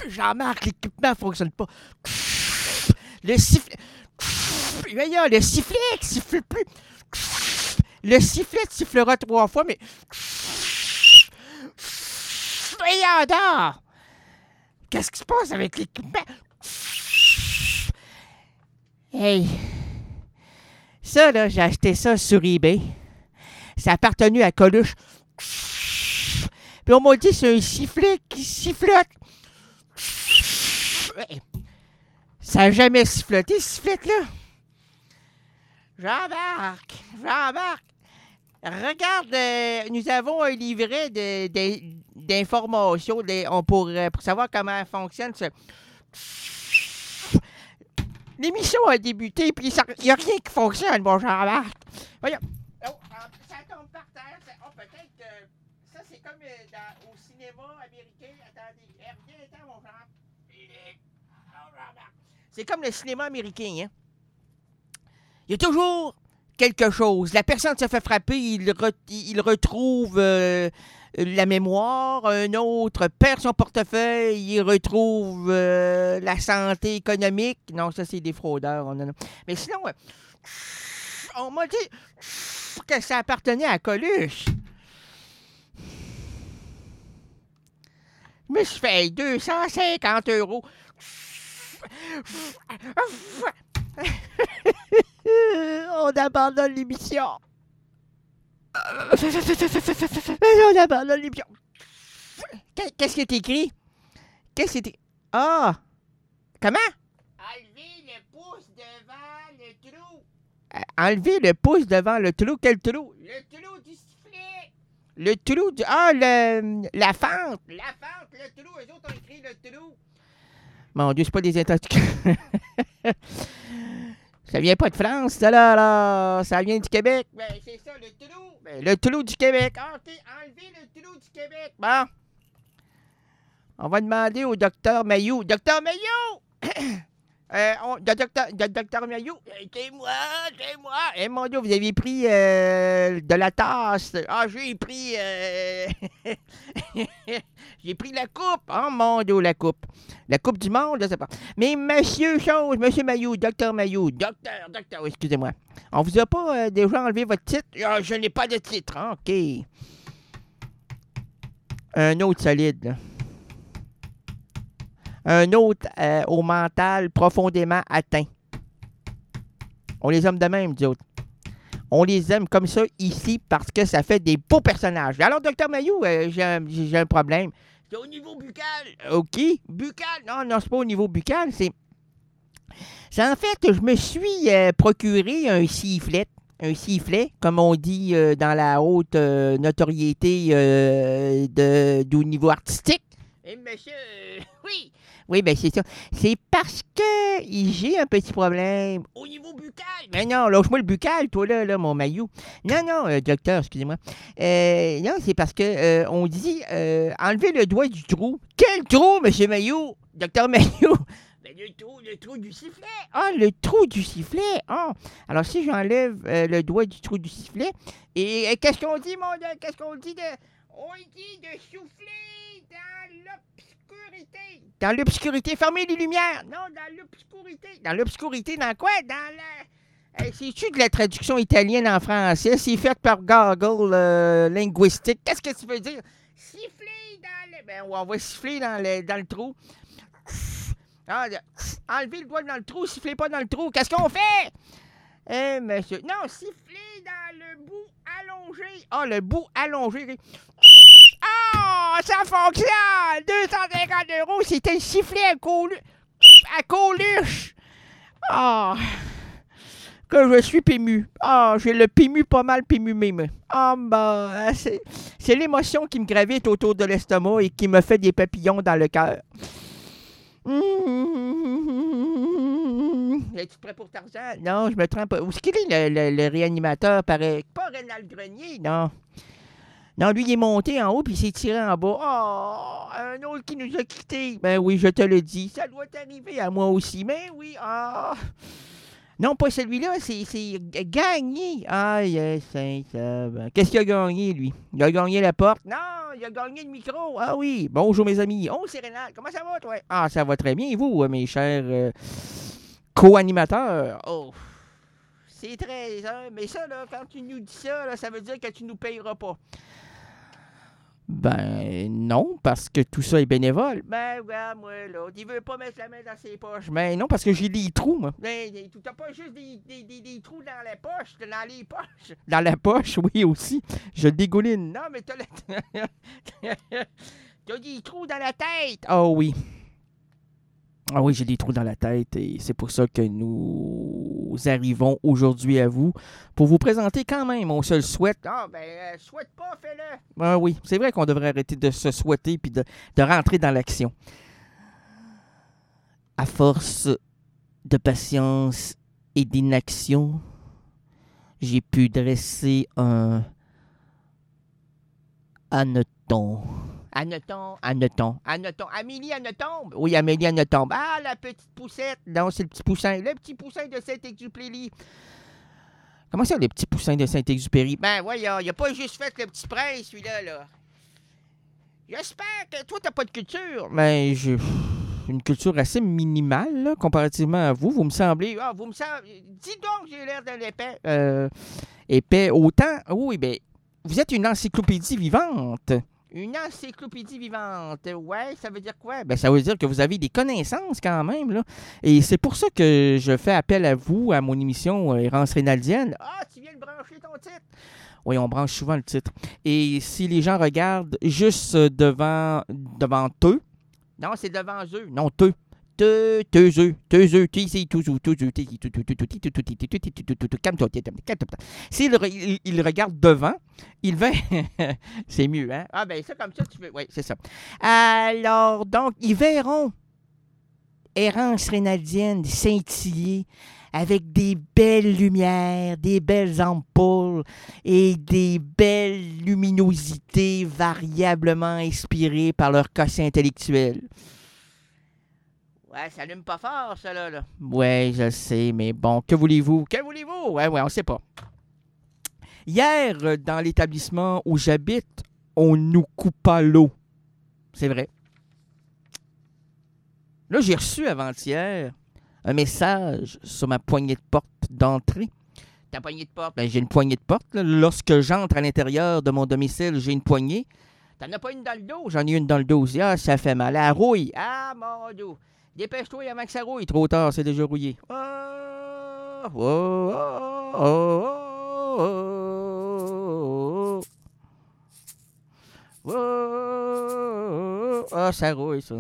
Jean-Marc, l'équipement ne fonctionne pas. Le sifflet. Voyons, le sifflet qui siffle plus. Le sifflet sifflera 3 fois, mais. Voyons donc! Qu'est-ce qui se passe avec l'équipement? Hey! Ça, là, j'ai acheté ça sur eBay. Ça a appartenu à Coluche. Puis on m'a dit c'est un sifflet qui sifflote. Ça n'a jamais siffloté, ce sifflet-là. Jean-Marc, regarde, nous avons un livret d'informations pour savoir comment fonctionne ce... L'émission a débuté, puis il n'y a rien qui fonctionne, mon Jean-Marc. Voyons. Oh, ça tombe par terre. Peut-être que ça, c'est comme au cinéma américain. Attendez, reviens, mon Jean-Marc. C'est comme le cinéma américain, hein. Il y a toujours quelque chose. La personne se fait frapper, il retrouve la mémoire. Un autre perd son portefeuille, il retrouve la santé économique. Non, ça, c'est des fraudeurs. Mais sinon, on m'a dit que ça appartenait à Coluche. Je me suis fait 250 €. On abandonne l'émission. On abandonne l'émission. Qu'est-ce qui est écrit? Qu'est-ce qui est écrit? Ah! Comment? Enlever le pouce devant le trou. Enlever le pouce devant le trou? Quel trou? Le trou du sifflet. Le trou du... Ah, la fente. La fente, le trou. Eux autres ont écrit le trou. Mon Dieu, c'est pas des intoxications. Ça vient pas de France, ça là. Ça vient du Québec. Ben, c'est ça, le trou. Ben, le trou du Québec. Ah, OK, enlevez le trou du Québec. Bon. On va demander au docteur Mayou. Docteur Mayou! Docteur Mayou, c'est moi. Eh, mon Dieu, vous avez pris de la tasse. Ah, j'ai pris... j'ai pris la coupe. Oh, mon Dieu, la coupe. La coupe du monde, je sais pas. Mais monsieur Mayou, docteur Mayou, docteur, excusez-moi. On vous a pas déjà enlevé votre titre? Ah, je n'ai pas de titre. OK. Un autre solide, là. Un autre au mental profondément atteint. On les aime de même, nous autres. On les aime comme ça ici parce que ça fait des beaux personnages. Alors, docteur Mayou, j'ai un problème. C'est au niveau buccal. OK. Buccal. Non, c'est pas au niveau buccal. C'est en fait que je me suis procuré un sifflet. Un sifflet, comme on dit dans la haute notoriété du niveau artistique. Et monsieur, oui. Oui, ben c'est ça. C'est parce que j'ai un petit problème au niveau buccal. Mais non, lâche-moi le buccal, toi, là, mon Mayou. Non, docteur, excusez-moi. Non, c'est parce que on dit enlever le doigt du trou. Quel trou, monsieur Mayou? Docteur Mayou? Ben, le trou du sifflet. Ah, le trou du sifflet. Ah. Alors, si j'enlève le doigt du trou du sifflet, et qu'est-ce qu'on dit, qu'est-ce qu'on dit de... On dit de souffler dans l'obscurité. Dans l'obscurité. Fermez les lumières. Non, dans l'obscurité. Dans l'obscurité, dans quoi? Dans la... c'est-tu de la traduction italienne en français? C'est fait par Google linguistique. Qu'est-ce que tu veux dire? Siffler dans le... Ben, on va siffler dans le trou. Ah, enlevez le doigt dans le trou, sifflez pas dans le trou. Qu'est-ce qu'on fait? Monsieur... Non, siffler dans le bout allongé. Ah, le bout allongé. Ah, ça fonctionne! 250 €, c'était le sifflet à Coluche. Ah, que je suis pému. Ah, j'ai le pému pas mal pému même. Ah, ben, c'est l'émotion qui me gravite autour de l'estomac et qui me fait des papillons dans le cœur. Es-tu prêt pour Tarzan? Non, je me trompe pas. Où est-ce qu'il est, le réanimateur? Pareil. Pas Rénal Grenier, non. Non, lui, il est monté en haut puis il s'est tiré en bas. Oh, un autre qui nous a quittés. Ben oui, je te le dis. Ça doit t'arriver à moi aussi. Mais oui, ah. Non, pas celui-là, c'est gagné. Aïe, qu'est-ce qu'il a gagné, lui? Il a gagné la porte? Non, il a gagné le micro. Ah oui, bonjour mes amis. Oh, c'est Rénal, comment ça va, toi? Ah, ça va très bien, et vous, mes chers co-animateurs? Oh, c'est très... mais ça, là, quand tu nous dis ça, là, ça veut dire que tu nous payeras pas. Ben non, parce que tout ça est bénévole. Ben regarde, moi, là, il veut pas mettre la main dans ses poches. Ben non, parce que j'ai des trous, moi. Ben, t'as pas juste des trous dans les poches, dans les poches. Dans la poche, oui, aussi. Je dégouline. Non, mais t'as des trous dans la tête. Oh oui. Ah oui, j'ai des trous dans la tête et c'est pour ça que nous arrivons aujourd'hui à vous pour vous présenter quand même. On se le souhaite. Ah, ben, souhaite pas, fais-le. Ah oui, c'est vrai qu'on devrait arrêter de se souhaiter puis de rentrer dans l'action. À force de patience et d'inaction, j'ai pu dresser un hanneton. Hanneton. Amélie Hanneton. Oui, Amélie Hanneton. Ah, la petite poussette. Non, c'est le petit poussin. Le petit poussin de Saint-Exupéry. Comment ça, le petit poussin de Saint-Exupéry? Ben, voyons, il a pas juste fait le petit prince, celui-là, là. J'espère que toi, t'as pas de culture. Ben, j'ai une culture assez minimale, là, comparativement à vous. Vous me semblez... Ah, vous me semblez... Dis donc, j'ai l'air d'un épais. Épais autant... Oui, ben, vous êtes une encyclopédie vivante. Une encyclopédie vivante. Ouais, ça veut dire quoi? Ben, ça veut dire que vous avez des connaissances quand même, là. Et c'est pour ça que je fais appel à vous, à mon émission Errance Rénaldienne. Ah, tu viens de brancher ton titre? Oui, on branche souvent le titre. Et si les gens regardent juste devant eux, non, c'est devant eux, non, eux. S'il regarde devant, il va... c'est mieux, hein? Ah, ben ça, comme ça, tu veux... Oui, c'est ça. Alors, donc, ils verront Errance Rénaldienne scintiller avec des belles lumières, des belles ampoules et des belles luminosités variablement inspirées par leur quotient intellectuel. Ouais, ça allume pas fort, ça, là. Ouais, je sais, mais bon, que voulez-vous? Ouais, on sait pas. Hier, dans l'établissement où j'habite, on nous coupa l'eau. C'est vrai. Là, j'ai reçu avant-hier un message sur ma poignée de porte d'entrée. Ta poignée de porte? Ben, j'ai une poignée de porte. Là. Lorsque j'entre à l'intérieur de mon domicile, j'ai une poignée. T'en as pas une dans le dos? J'en ai une dans le dos aussi. Ah, ça fait mal. Elle rouille. Ah, mon dos. Dépêche-toi avant que ça rouille. Trop tard, c'est déjà rouillé. Ah, ça rouille, ça.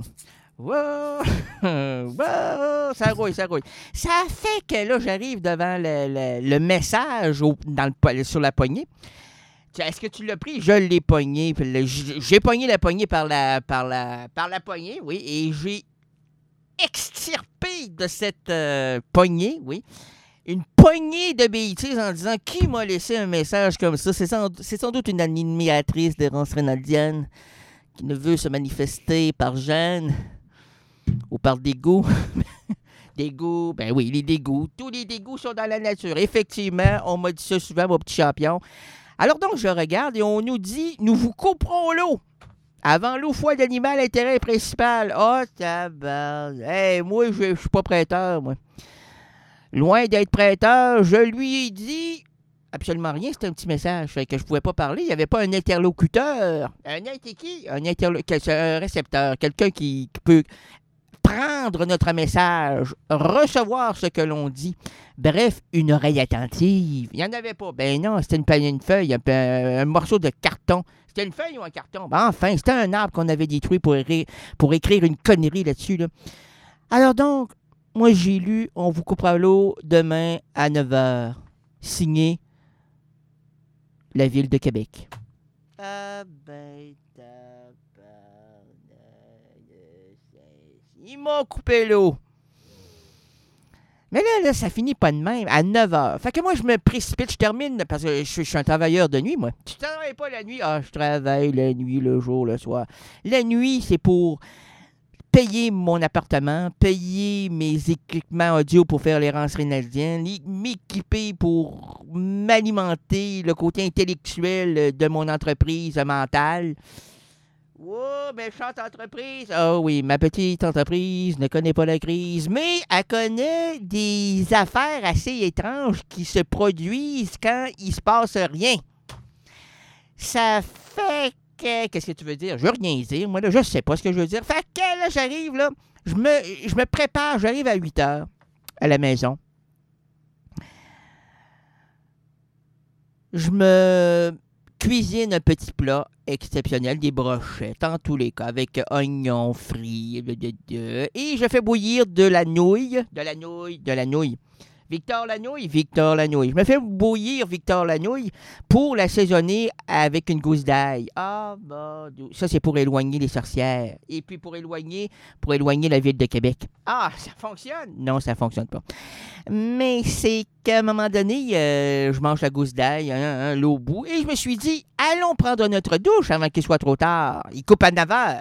Ça rouille. Ça fait que là, j'arrive devant le message sur la poignée. Est-ce que tu l'as pris? Je l'ai pogné. J'ai pogné la poignée par la poignée, oui, et j'ai extirpé de cette poignée, oui, une poignée de bêtises en disant qui m'a laissé un message comme ça. C'est sans doute une animatrice d'Errance Rénaldienne qui ne veut se manifester par gêne ou par dégoût. Dégoût, ben oui, les dégoûts. Tous les dégoûts sont dans la nature. Effectivement, on m'a dit ça souvent, mon petit champion. Alors donc, je regarde et on nous dit, nous vous couperons l'eau. Avant l'eau, foi d'animal, intérêt principal. Oh, tabarnak. Hey, moi, je suis pas prêteur, moi. Loin d'être prêteur, je lui ai dit absolument rien. C'était un petit message. Fait que je pouvais pas parler. Il n'y avait pas un interlocuteur. Un récepteur. Quelqu'un qui peut prendre notre message, recevoir ce que l'on dit. Bref, une oreille attentive. Il n'y en avait pas. Ben non, c'était une feuille, un morceau de carton. C'était une feuille ou un carton? Ben enfin, c'était un arbre qu'on avait détruit pour écrire une connerie là-dessus. Là. Alors donc, moi j'ai lu « On vous coupera l'eau demain à 9h ». Signé la Ville de Québec. Ah ben, ils m'ont coupé l'eau. Mais là, ça finit pas de même, à 9h. Fait que moi, je me précipite, je termine, parce que je suis un travailleur de nuit, moi. Tu travailles pas la nuit? Ah, je travaille la nuit, le jour, le soir. La nuit, c'est pour payer mon appartement, payer mes équipements audio pour faire l'errance rénaldienne, m'équiper pour m'alimenter le côté intellectuel de mon entreprise mentale. Oh, méchante entreprise! Oh oui, ma petite entreprise ne connaît pas la crise, mais elle connaît des affaires assez étranges qui se produisent quand il se passe rien. Ça fait que... Qu'est-ce que tu veux dire? Je veux rien dire. Moi, là, je sais pas ce que je veux dire. Fait que là, j'arrive, là, je me prépare, j'arrive à 8 heures à la maison. Je me cuisine un petit plat exceptionnel, des brochettes, en tous les cas, avec oignons frits, et je fais bouillir de la nouille. Victor Lanouille. Je me fais bouillir Victor Lanouille pour l'assaisonner avec une gousse d'ail. Ah, bah, ça, c'est pour éloigner les sorcières. Et puis pour éloigner la ville de Québec. Ah, ça fonctionne? Non, ça fonctionne pas. Mais c'est qu'à un moment donné, je mange la gousse d'ail, l'eau au bout, et je me suis dit, allons prendre notre douche avant qu'il soit trop tard. Il coupe à 9 heures.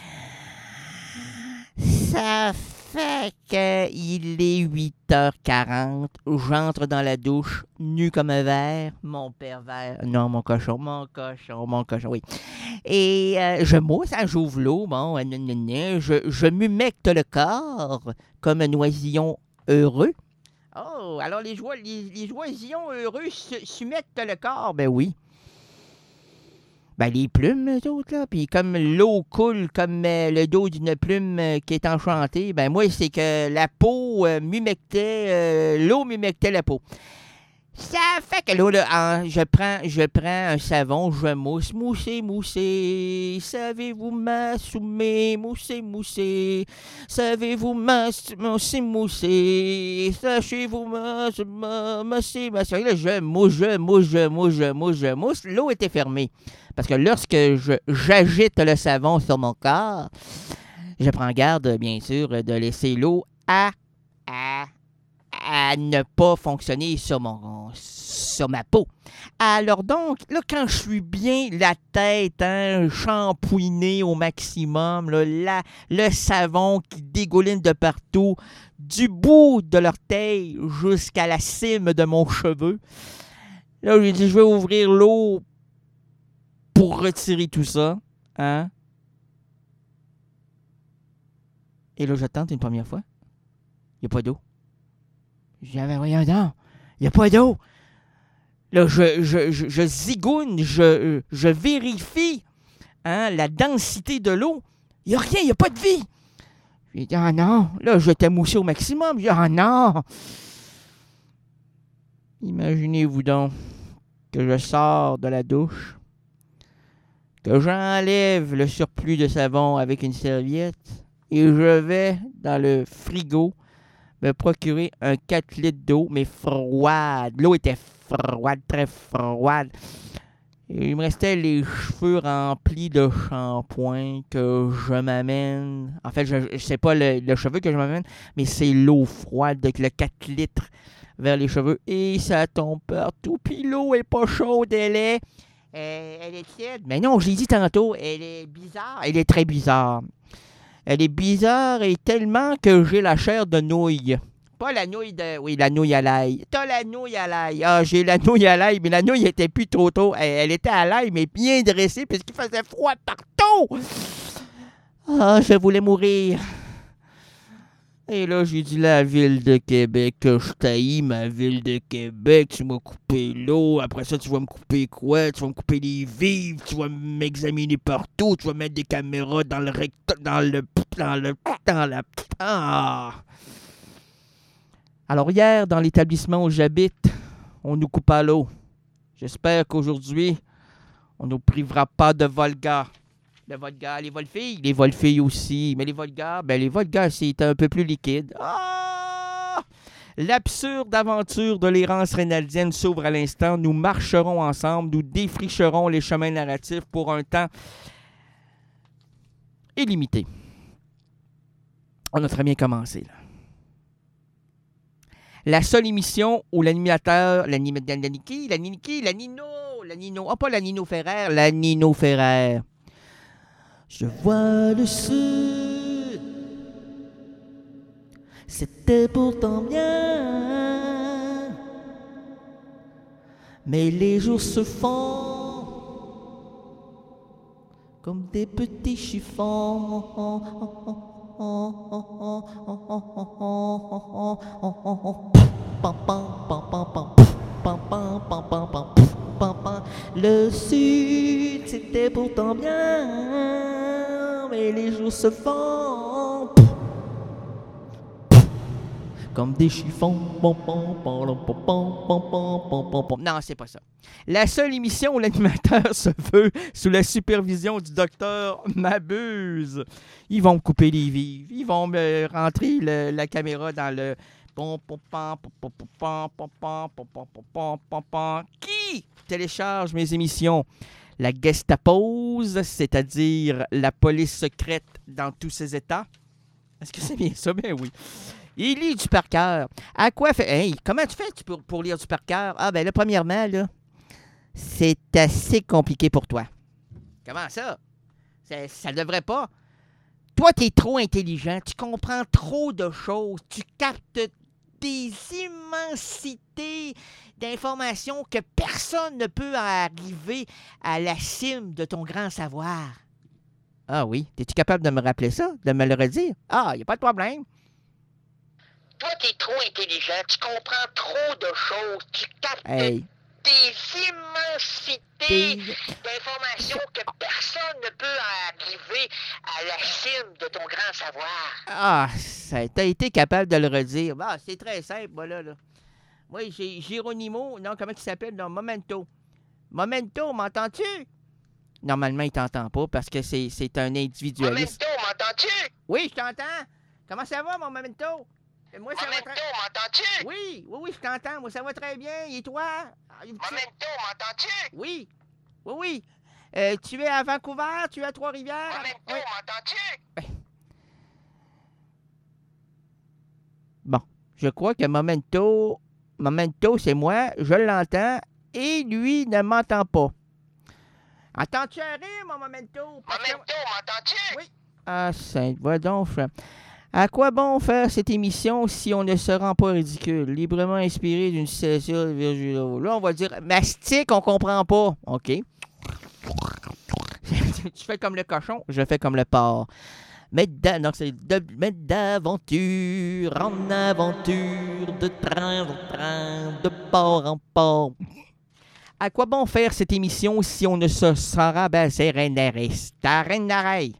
Ça fait qu'il est 8h40. J'entre dans la douche, nu comme un verre. Mon pervers. Non, mon cochon, oui. Et je mousse, j'ouvre l'eau. Bon, je m'humecte le corps comme un oisillon heureux. Oh, alors les oisillons heureux s'humectent le corps. Ben oui. Ben, les plumes, eux autres, là. Puis comme l'eau coule comme le dos d'une plume qui est enchantée, ben moi, c'est que la peau l'eau m'humectait la peau. Ça fait que là, je prends un savon, je mousse, mousser. Savez-vous m'assoumer, mousser. Savez-vous mousser. Sachez-vous mousser. Là, je mousse. L'eau était fermée. Parce que lorsque j'agite le savon sur mon corps, je prends garde, bien sûr, de laisser l'eau à ne pas fonctionner sur ma peau. Alors donc, là, quand je suis bien la tête shampouinée au maximum, là, le savon qui dégouline de partout, du bout de l'orteil jusqu'à la cime de mon cheveu, là, j'ai dit, je vais ouvrir l'eau pour retirer tout ça. Hein? Et là, je tente une première fois. Il n'y a pas d'eau. J'avais rien dedans. Il n'y a pas d'eau. Là, je zigoune, je vérifie la densité de l'eau. Il n'y a rien, il n'y a pas de vie. J'ai dit, ah non. Là, je t'ai moussé au maximum. J'ai dit, ah non. Imaginez-vous donc que je sors de la douche, que j'enlève le surplus de savon avec une serviette et je vais dans le frigo me procurer un 4 litres d'eau, mais froide. L'eau était froide, très froide. Et il me restait les cheveux remplis de shampoing que je m'amène. En fait, je sais pas le cheveu que je m'amène, mais c'est l'eau froide avec le 4 litres vers les cheveux. Et ça tombe partout. Puis l'eau est pas chaude, elle est tiède. Mais non, je l'ai dit tantôt, elle est bizarre. Elle est très bizarre. Elle est bizarre et tellement que j'ai la chair de nouille. Pas la nouille de... Oui, la nouille à l'ail. T'as la nouille à l'ail. Ah, j'ai la nouille à l'ail, mais la nouille était plus trop tôt. Elle était à l'ail, mais bien dressée, puisqu'il faisait froid partout. Ah, je voulais mourir. Et là, j'ai dit la ville de Québec, que je taillis ma ville de Québec. Tu m'as coupé l'eau. Après ça, tu vas me couper quoi? Tu vas me couper les vivres. Tu vas m'examiner partout. Tu vas mettre des caméras dans le rectum, dans la... Ah! Alors hier, dans l'établissement où j'habite, on nous coupa l'eau. J'espère qu'aujourd'hui, on ne nous privera pas de Volga. Le Volga, les Volfilles aussi. Mais les Volga, c'est un peu plus liquide. Ah! L'absurde aventure de l'errance rénaldienne s'ouvre à l'instant. Nous marcherons ensemble, nous défricherons les chemins narratifs pour un temps illimité. On a très bien commencé, là. La seule émission où l'animateur, la Nino Ferrer. Je vois le sud C'était pourtant bien, mais les jours se font comme des petits chiffons. Le sud, c'était pourtant bien, mais les jours se font comme des chiffons. Non, c'est pas ça. La seule émission où l'animateur se veut sous la supervision du docteur m'abuse. Ils vont me couper les vives. Ils vont me rentrer la caméra dans le... Qui télécharge mes émissions? La Gestapose, c'est-à-dire la police secrète dans tous ses états. Est-ce que c'est bien ça? Ben oui. Il lit du par cœur. À quoi fait... Hey, comment tu fais pour lire du par cœur? Ah, ben là, premièrement, là, c'est assez compliqué pour toi. Comment ça? Ça devrait pas. Toi, t'es trop intelligent. Tu comprends trop de choses. Tu captes des immensités d'informations que personne ne peut arriver à la cime de ton grand savoir. Ah oui? Es-tu capable de me rappeler ça? De me le redire? Ah, il n'y a pas de problème. Toi, t'es trop intelligent, tu comprends trop de choses, tu captes des immensités d'informations que personne ne peut arriver à la cime de ton grand savoir. Ah, t'as été capable de le redire. Ah, c'est très simple, voilà, là. Moi, j'ai Géronimo, non, comment il s'appelle? Non, Momento. Momento, m'entends-tu? Normalement, il t'entend pas parce que c'est un individualiste. Momento, m'entends-tu? Oui, je t'entends. Comment ça va, mon Momento? Moi, ça Momento, m'entends-tu? Oui, je t'entends. Moi, ça va très bien. Et toi? Momento, m'entends-tu? Oui. Tu es à Vancouver? Tu es à Trois-Rivières? Momento, oui. M'entends-tu? Bon, je crois que Momento, c'est moi. Je l'entends. Et lui ne m'entend pas. Entends-tu un rire, mon Momento? Momento, m'entends-tu? Oui. Ah, Sainte, va donc, frère. À quoi bon faire cette émission si on ne se rend pas ridicule? Librement inspiré d'une citation de Virgil Abloh. Là, on va dire mastic, on comprend pas. OK. Tu fais comme le cochon, je fais comme le porc. Mettre d'aventure en aventure, de train en train, de port en port. À quoi bon faire cette émission si on ne se sera basé renariste? Renaré.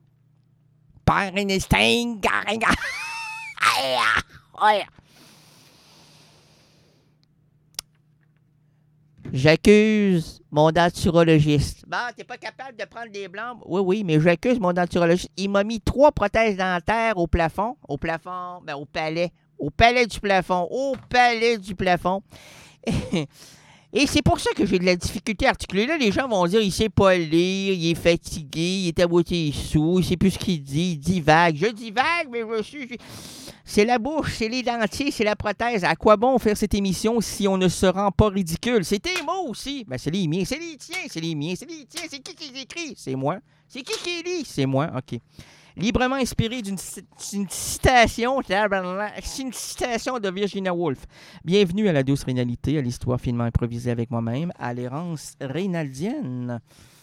J'accuse mon denturologiste. Bon, t'es pas capable de prendre des blancs? Oui, mais j'accuse mon denturologiste. Il m'a mis 3 prothèses dentaires au plafond. Au palais. Au palais du plafond. Et c'est pour ça que j'ai de la difficulté à articuler. Là, les gens vont dire, il sait pas lire, il est fatigué, il est à moitié sous, il sait plus ce qu'il dit, il divague. Je divague, mais c'est la bouche, c'est les dentiers, c'est la prothèse. À quoi bon faire cette émission si on ne se rend pas ridicule? C'est tes mots aussi. Ben, c'est les miens, c'est les tiens, c'est les miens, c'est les tiens. C'est qui les écrit? C'est moi. C'est qui lit? C'est moi. OK. Librement inspiré d'une citation, c'est une citation de Virginia Woolf. Bienvenue à la douce rénalité, à l'histoire finement improvisée avec moi-même, à l'errance rénaldienne.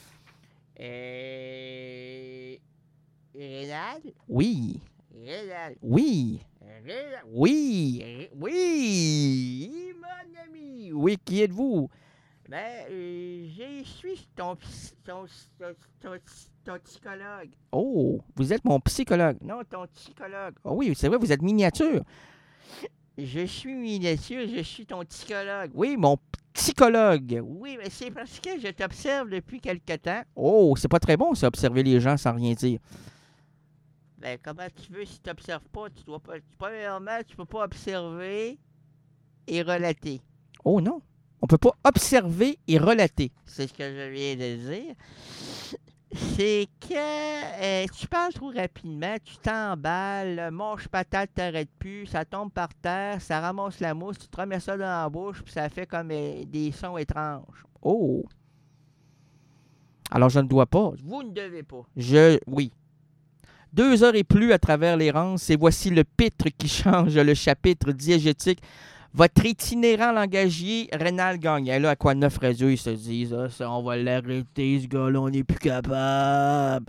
Rénal? Oui. Rénal? Oui. Oui, mon ami. Oui, qui êtes-vous? Ben, je suis ton psychologue. Oh, vous êtes mon psychologue. Non, ton psychologue. Oh oui, c'est vrai, vous êtes miniature. Je suis miniature, je suis ton psychologue. Oui, mon psychologue. Oui, mais c'est parce que je t'observe depuis quelque temps. Oh, c'est pas très bon, ça, observer les gens sans rien dire. Ben, comment tu veux si tu n'observes pas? Tu dois pas. Premièrement, tu peux pas observer et relater. Oh non. On ne peut pas observer et relater. C'est ce que je viens de dire. C'est que tu parles trop rapidement, tu t'emballes, mange patate, t'arrêtes plus, ça tombe par terre, ça ramasse la mousse, tu te remets ça dans la bouche, puis ça fait comme des sons étranges. Oh! Alors, je ne dois pas. Vous ne devez pas. Oui. 2 heures et plus à travers l'errance, et voici le pitre qui change le chapitre diégétique. Votre itinérant langagier, Rénal Gagnon. Là, à quoi 9 radio, ils se disent, ça, on va l'arrêter, ce gars-là, on n'est plus capable.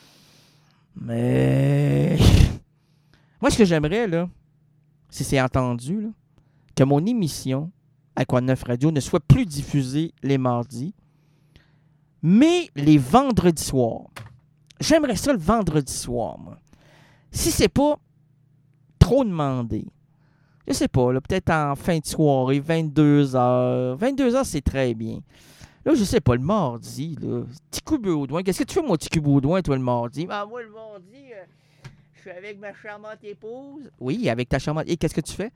Mais... Moi, ce que j'aimerais, là, si c'est entendu, là, que mon émission, à quoi 9 radio, ne soit plus diffusée les mardis, mais les vendredis soirs. J'aimerais ça le vendredi soir, moi. Si c'est pas trop demandé. Je sais pas, là, peut-être en fin de soirée, 22h. 22h, c'est très bien. Là, je sais pas, le mardi, là. Petit Baudouin. Qu'est-ce que tu fais, mon petit Baudouin, toi, le mardi? Ah, moi, le mardi, je suis avec ma charmante épouse. Oui, avec ta charmante... Et qu'est-ce que tu fais?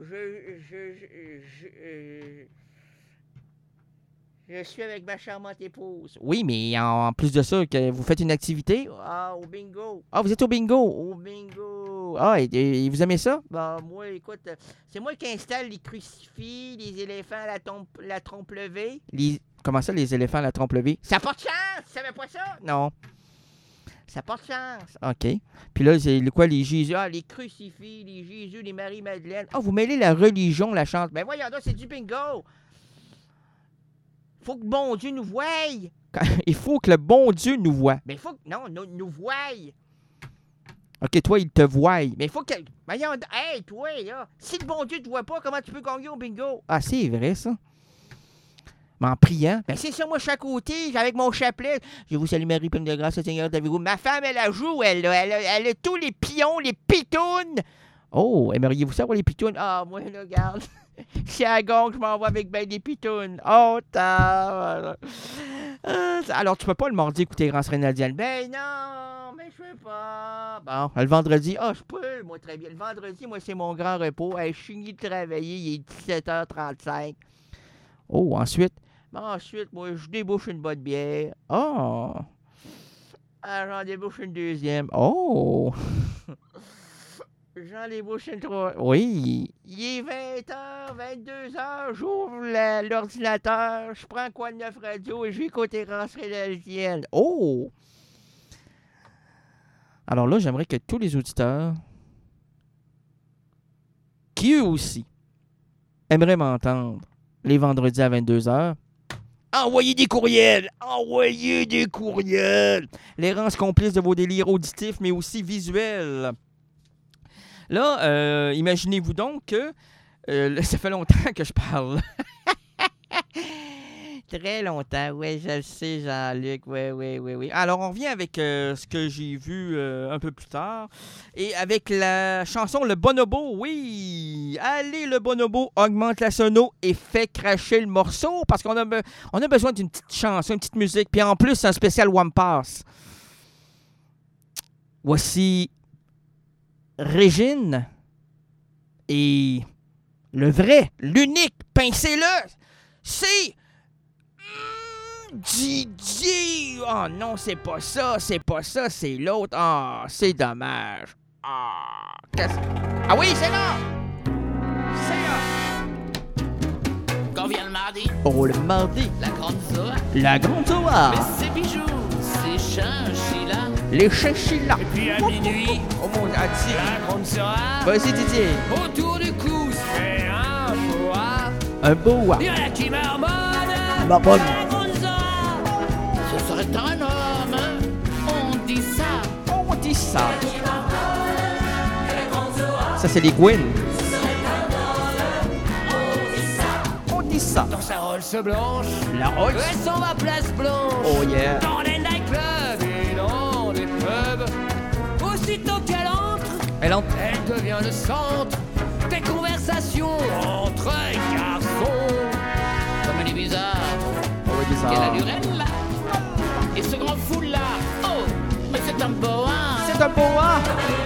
Je suis avec ma charmante épouse. Oui, mais en plus de ça, que vous faites une activité? Ah, au bingo. Ah, vous êtes au bingo? Au bingo. Ah, et vous aimez ça? Ben, moi, écoute, c'est moi qui installe les crucifix, les éléphants à la trompe levée. Comment ça, les éléphants à la trompe levée? Ça n'a pas de chance! Tu savais pas ça? Non. Ça n'a pas de chance. OK. Puis là, c'est quoi, les Jésus? Ah, les crucifix, les Jésus, les Marie-Madeleine. Ah, vous mêlez la religion, la chance. Ben voyons donc, c'est du bingo. Faut que le bon Dieu nous voie. Il faut que le bon Dieu nous voie. Mais il faut que... Non, nous voie. OK, toi, il te voie. Mais il faut que... Voyons, hey, toi, là, si le bon Dieu te voit pas, comment tu peux gagner au bingo? Ah, c'est vrai, ça. Mais en priant. Ben c'est ça, moi, je suis à côté, avec mon chapelet. Je vous salue, Marie, pleine de grâce, le Seigneur est avec vous. Ma femme, elle a joue, elle a tous les pions, les pitounes. Oh, aimeriez-vous savoir les pitounes? Ah, moi, là, regarde. Si à la gong, je m'en vais avec ben des pitounes. Oh, alors, tu peux pas le mardi écouter Rance Rénaldienne? Ben non, mais je peux pas. Bon, le vendredi, je peux, moi, très bien. Le vendredi, moi, c'est mon grand repos. Hey, je suis fini de travailler, il est 17h35. Oh, ensuite? Ensuite, moi, je débouche une bonne bière. Oh! J'en débouche une deuxième. Oh! J'en débouche une troisième. Oui. Il est 20h, 22h, j'ouvre l'ordinateur, je prends quoi de 9 radio et je vais écouter Rance Rénaldienne. Oh! Alors là, j'aimerais que tous les auditeurs, qui eux aussi aimeraient m'entendre les vendredis à 22h, envoyez des courriels! Envoyez des courriels! L'errance complice de vos délires auditifs, mais aussi visuels. Là, imaginez-vous donc que ça fait longtemps que je parle. Très longtemps, oui, je le sais, Jean-Luc, oui. Alors, on revient avec ce que j'ai vu un peu plus tard. Et avec la chanson Le Bonobo, oui! Allez, le Bonobo augmente la sono et fait cracher le morceau parce qu'on a besoin d'une petite chanson, une petite musique. Puis en plus, c'est un spécial One Pass. Voici Régine et le vrai, l'unique, pincez-le, c'est... Didier! Oh non, c'est pas ça, c'est l'autre. Ah, c'est dommage. Ah, oui, c'est là! C'est là! Quand vient le mardi? Oh, le mardi! La grande Zoa! La grande Zoa! Mais c'est bijoux, c'est chinchilla. Les chinchillas! Et puis à minuit, oh mon Dieu, la grande Zoa! Vas-y, Didier! Autour du cou, se fait un boa! Un boa! Il y en a qui marmonnent! Marmonne! Ce serait un homme, on dit ça. On dit ça. Ça, c'est les Gwen. On dit ça. Dans sa Rolls blanche, La Rolls. elle s'en va place Blanche. Oh yeah. Dans les nightclubs et dans les pubs. Aussitôt qu'elle entre, elle devient le centre des conversations entre garçons. Comme elle est bizarre. Oh, bizarre. Quelle allure elle a. Et ce grand fou-là, oh, mais c'est un boa. C'est un boa.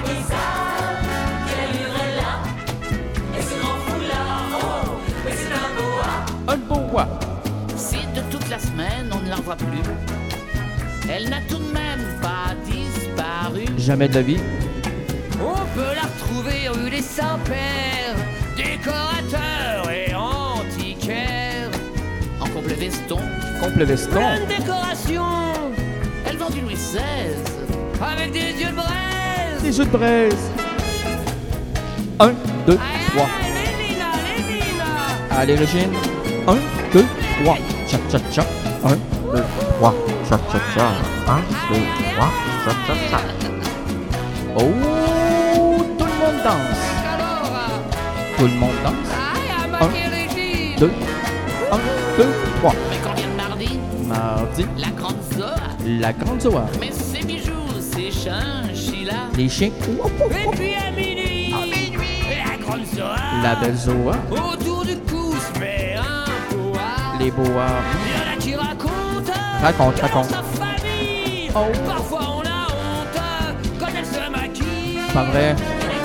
Un boa. Si de toute la semaine on ne la voit plus, elle n'a tout de même pas disparu. Jamais de la vie. On peut la retrouver rue des Saints-Pères, décorateur et antiquaire. En complet veston, pleine décoration. Elle vend du Louis XVI avec des yeux de braise. des jeux de braise. 1, 2, 3. Allez, Régine. 1, 2, 3. Cha, cha, cha. 1, 2, 3. Cha, cha, cha. 1, 2, 3. Cha, cha, cha. Oh, tout le monde danse. Tout le monde danse. 1, 2, 1, 2, 3. Mais quand vient le mardi, Mardi, la grande Zoa. la grande Zoa. Mais ses bijoux, ses chinchillas. Les chiens. Et puis à minuit, la grande Zoa. La belle Zoa. Autour du cou se met un boa. Les boas. Il y en a qui racontent Raconte. sa famille. Oh. Parfois on a honte quand elle se maquille. Pas vrai.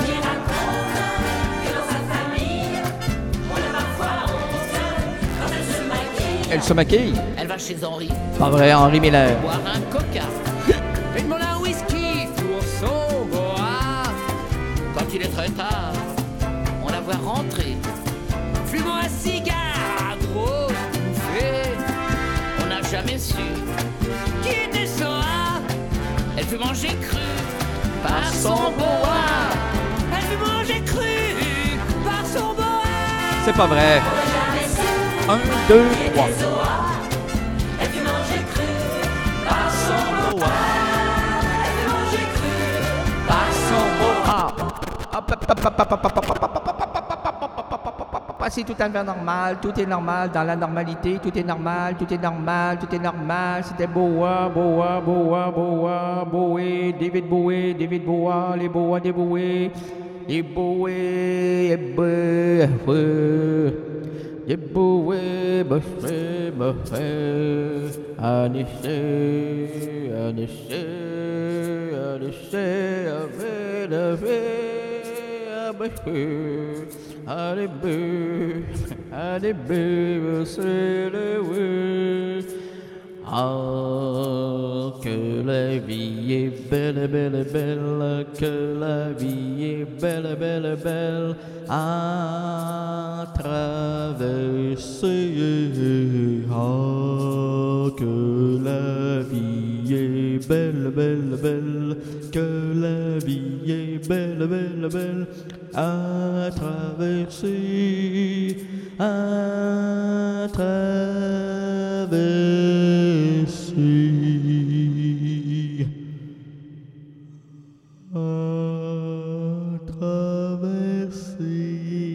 Elle se maquille. Elle va chez Henri Pas vrai, Henri Miller. boire un coca. Elle demande un whisky pour son boa. Quand il est très tard, on la voit rentrer. Fumant un cigare à gros bouffées. On n'a jamais su qui était Soa. Elle veut manger cru par son boa. Elle veut manger cru par son boa. C'est pas vrai. 1, 2, 3. Elle veut manger cru par son boa. Elle veut manger cru par son boa. C'est tout à fait normal, tout est normal dans la normalité, tout est normal, tout est normal, tout est normal. C'était Boa, Boé, David Boé, les Boa des Boé, les Boé, les Boé, Allez, c'est le oui. Ah, que la vie est belle, belle, belle, que la vie est belle, belle, belle, à traverser. Ah, que la vie est belle, belle, belle, que la vie est belle, belle, belle, à traverser, à traverser, à traverser.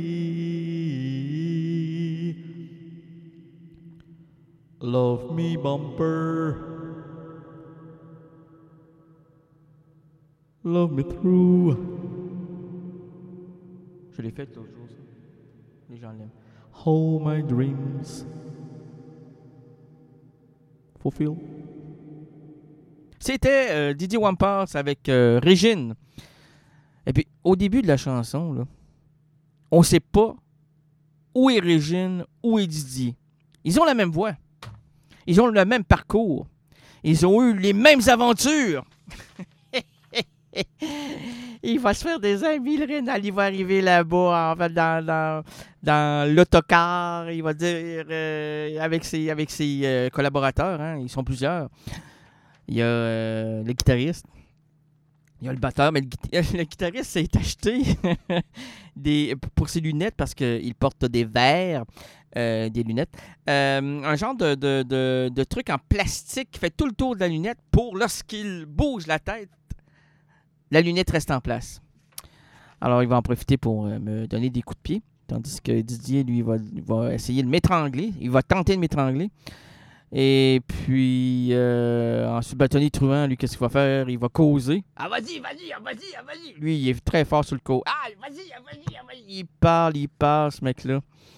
Love me bumper, love me through. Je l'ai fait l'autre jour, ça. Les gens l'aiment. Hold my dreams. Fulfill. C'était Didier Wampars avec Régine. Et puis, au début de la chanson, là, on ne sait pas où est Régine, où est Didier. Ils ont la même voix. Ils ont le même parcours. Ils ont eu les mêmes aventures. Il va se faire des amis, le Rénal. Il va arriver là-bas, en fait, dans l'autocar. Il va dire avec ses collaborateurs, hein, ils sont plusieurs. Il y a le guitariste. Il y a le batteur, mais le guitariste s'est acheté pour ses lunettes parce qu'il porte des verres, des lunettes. Un genre de truc en plastique qui fait tout le tour de la lunette pour lorsqu'il bouge la tête, la lunette reste en place. Alors, il va en profiter pour me donner des coups de pied, tandis que Didier, lui, va essayer de m'étrangler. Il va tenter de m'étrangler. Et puis, ensuite, Tony Truant, lui, qu'est-ce qu'il va faire? Il va causer. Ah, vas-y. Lui, il est très fort sur le coup. Ah, vas-y. Il parle, ce mec-là.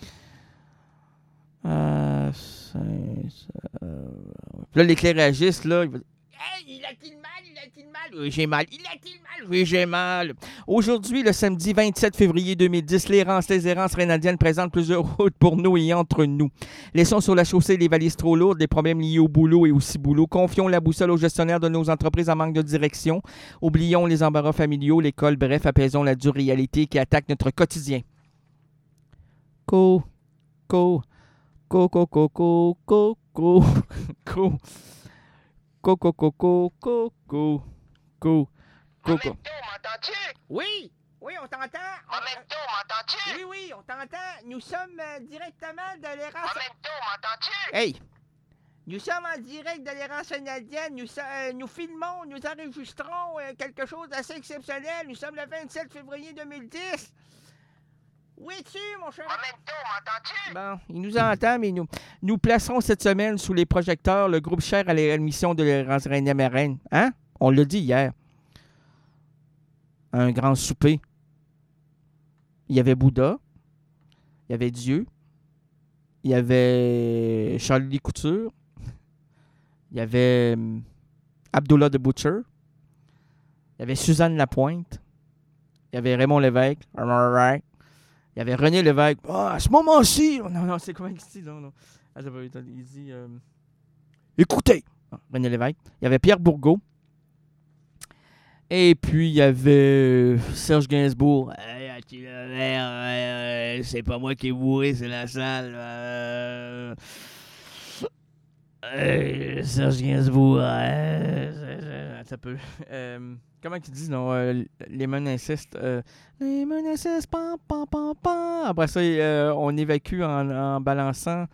Puis là, l'éclairagiste, là, il va dire, hey, il a-t-il mal? Oui, j'ai mal. Il a-t-il mal? Oui, j'ai mal. Aujourd'hui, le samedi 27 février 2010, les errances rénadiennes présentent plusieurs routes pour nous et entre nous. Laissons sur la chaussée les valises trop lourdes, les problèmes liés au boulot et au ciboulot. Confions la boussole aux gestionnaires de nos entreprises en manque de direction. Oublions les embarras familiaux, l'école, bref, apaisons la dure réalité qui attaque notre quotidien. Go. En même temps, Oui, on t'entend. Momento, m'entends-tu? Oui, on t'entend. Nous sommes directement de l'errance... Momento, m'entends-tu? Hey! Nous sommes en direct de l'errance canadienne. Nous filmons, nous enregistrons quelque chose d'assez exceptionnel. Nous sommes le 27 février 2010. Où es-tu, mon cher? Momento, m'entends-tu? Bon, il nous entend, mais nous placerons cette semaine sous les projecteurs le groupe cher à l'émission de l'errance canadienne. Hein? On l'a dit hier. Un grand souper. Il y avait Bouddha. Il y avait Dieu. Il y avait Charlie Couture. Il y avait Abdullah the Butcher. Il y avait Suzanne Lapointe. Il y avait Raymond Lévesque. Il y avait René Lévesque. À ce moment-ci... Non, c'est comment il dit? Non. Il dit... Écoutez! René Lévesque. Il y avait Pierre Bourgault. Et puis, il y avait Serge Gainsbourg. C'est pas moi qui est bourré, c'est la salle. Serge Gainsbourg. Ça peut. Comment il dit, non? Les mains insistent. Les mains insistent. Pam, pam, pam, pam. Après ça, on évacue en balançant.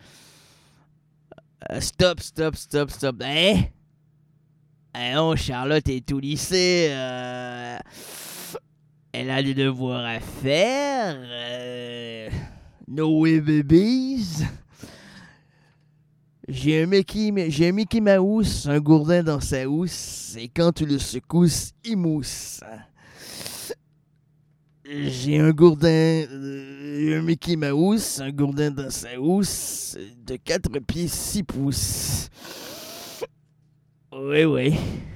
Stop. Hein? Non, Charlotte est au lycée. Elle a des devoirs à faire. No way, babies. J'ai un Mickey Mouse, un gourdin dans sa housse, et quand tu le secousses, il mousse. J'ai un gourdin, un Mickey Mouse, un gourdin dans sa housse, de 4 pieds 6 pouces. Oui.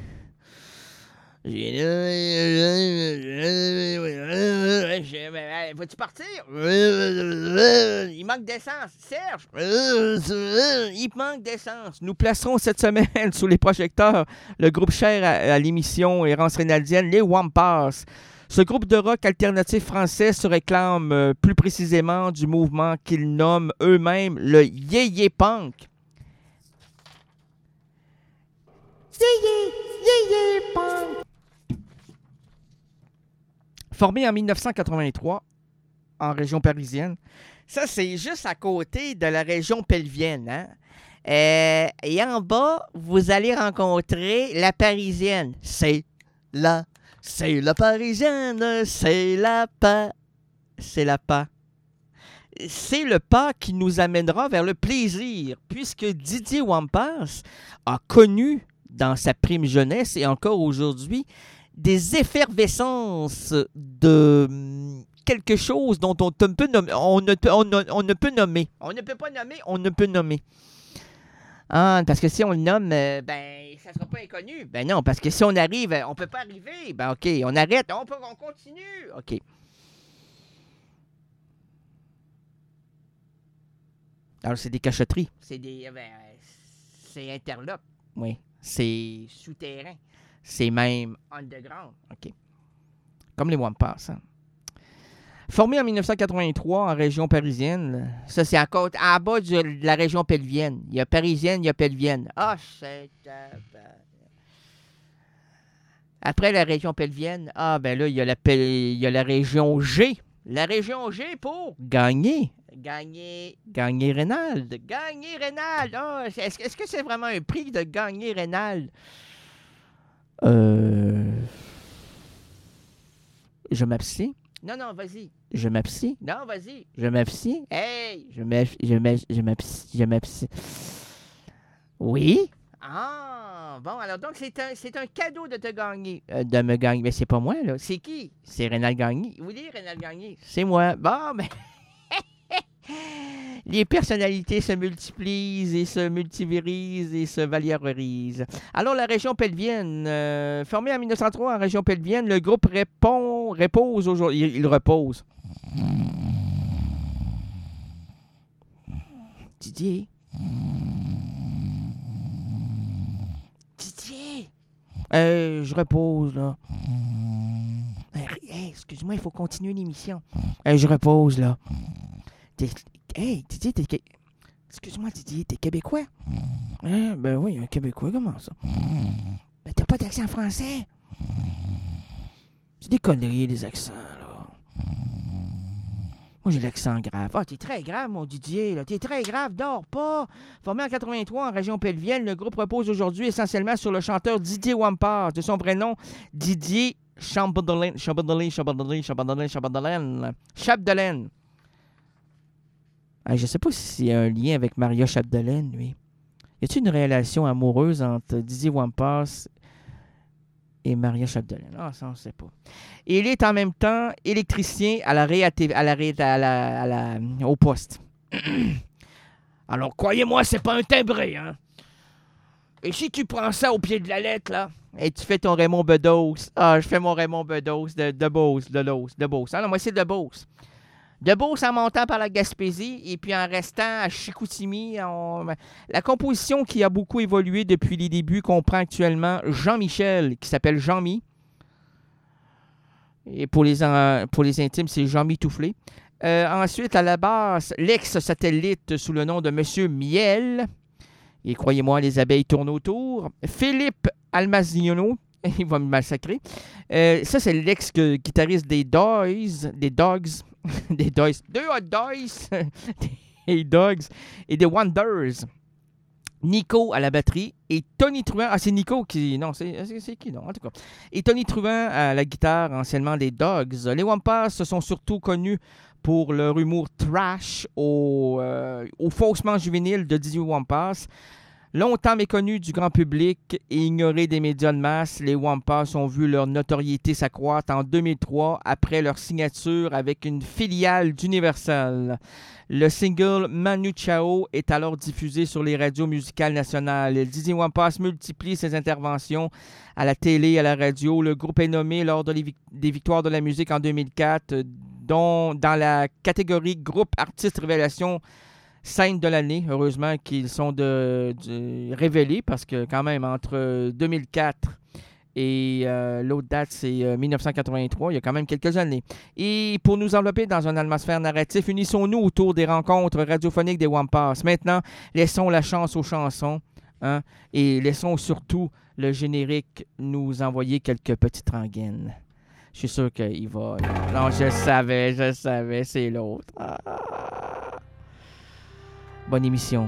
Vas-tu partir? Il manque d'essence. Serge! Il manque d'essence. Nous placerons cette semaine sous les projecteurs le groupe cher à l'émission Errance Rénaldienne, les Wampas. Ce groupe de rock alternatif français se réclame plus précisément du mouvement qu'ils nomment eux-mêmes le yéyé punk. Yéyé punk. Formé en 1983 en région parisienne. Ça, c'est juste à côté de la région pelvienne. Hein? Et en bas, vous allez rencontrer la parisienne. C'est la parisienne. C'est la pas. C'est le pas qui nous amènera vers le plaisir, puisque Didier Wampas a connu dans sa prime jeunesse et encore aujourd'hui des effervescences de quelque chose dont on ne peut nommer. On ne peut nommer. Ah, parce que si on le nomme, ça ne sera pas inconnu. Ben non, parce que si on arrive, on ne peut pas arriver. Ben OK, on arrête, on continue. OK. Alors, c'est des cachotteries. C'est interlope. Oui. C'est souterrain. C'est même underground. OK. Comme les Wampas. Hein. Formé en 1983 en région parisienne, ça c'est en bas de la région pelvienne. Il y a parisienne, il y a pelvienne. C'est... Après la région pelvienne, ben là, il y a la région G. La région G pour gagner Rénal. Gagner Rénal. Est-ce que c'est vraiment un prix de gagner Rénal? Je m'abstiens. Non, vas-y. Je m'abstiens. Non, vas-y. Je m'abstiens. Hey! Je m'abstiens. Oui? Bon, alors donc c'est un cadeau de te gagner. De me gagner. Mais c'est pas moi, là. C'est qui? C'est Rénal Gagné. Oui, Rénal Gagné. C'est moi. Bon, mais... Les personnalités se multiplient et se multivirisent et se valiorisent. Alors, la région pelvienne, formée en 1903 en région pelvienne, le groupe repose aujourd'hui. Il repose. Didier? Je repose, là. Excuse-moi, il faut continuer l'émission. Je repose, là. Didier, excuse-moi, Didier, t'es Québécois? Ben oui, un Québécois, comment ça? Ben t'as pas d'accent français? C'est des conneries, les accents, là. Moi, j'ai l'accent grave. Ah, t'es très grave, mon Didier, là. T'es très grave, dors pas. Formé en 83 en région pelvienne, le groupe repose aujourd'hui essentiellement sur le chanteur Didier Wampars, de son vrai nom, Didier Chapdelaine. Ah, je sais pas s'il y a un lien avec Maria Chapdelaine, lui. Y a-t-il une relation amoureuse entre Didier Wampars et Maria Chapdelaine? Ah, ça, on ne sait pas. Il est en même temps électricien au poste. Alors, croyez-moi, c'est pas un timbré, hein? Et si tu prends ça au pied de la lettre, là, et tu fais ton Raymond Bedos. Ah, je fais mon Raymond Bedos de Beauce. Ah non, moi, c'est de Beauce. De Beauce en montant par la Gaspésie et puis en restant à Chicoutimi. La composition qui a beaucoup évolué depuis les débuts comprend actuellement Jean-Michel, qui s'appelle Jean-Mi. Et pour les intimes, c'est Jean-Mi Toufflé. Ensuite, à la basse, l'ex-satellite sous le nom de Monsieur Miel. Et croyez-moi, les abeilles tournent autour. Philippe Almaziano, il va me massacrer. Ça, c'est l'ex-guitariste des Dogs. Des Hot Dogs. Des Dogs et des Wonders. Nico à la batterie et Tony Truant. Ah, c'est Nico qui... Non, c'est qui, non? En tout cas. Et Tony Truant à la guitare, anciennement des Dogs. Les Wampars se sont surtout connus pour leur humour trash au faussement juvénile de Didier Wampars. Longtemps méconnus du grand public et ignorés des médias de masse, les Wampars ont vu leur notoriété s'accroître en 2003 après leur signature avec une filiale d'Universal. Le single Manu Chao est alors diffusé sur les radios musicales nationales. Didier Wampars multiplie ses interventions à la télé et à la radio. Le groupe est nommé lors des Victoires de la musique en 2004, dont dans la catégorie Groupe Artiste Révélation scène de l'année. Heureusement qu'ils sont révélés parce que quand même entre 2004 et l'autre date c'est 1983, il y a quand même quelques années. Et pour nous envelopper dans une atmosphère narrative, unissons-nous autour des rencontres radiophoniques des Wampars. Maintenant, laissons la chance aux chansons, hein, et laissons surtout le générique nous envoyer quelques petites rengaines. Je suis sûr qu'il va... Non, je savais, c'est l'autre. Ah. Bonne émission.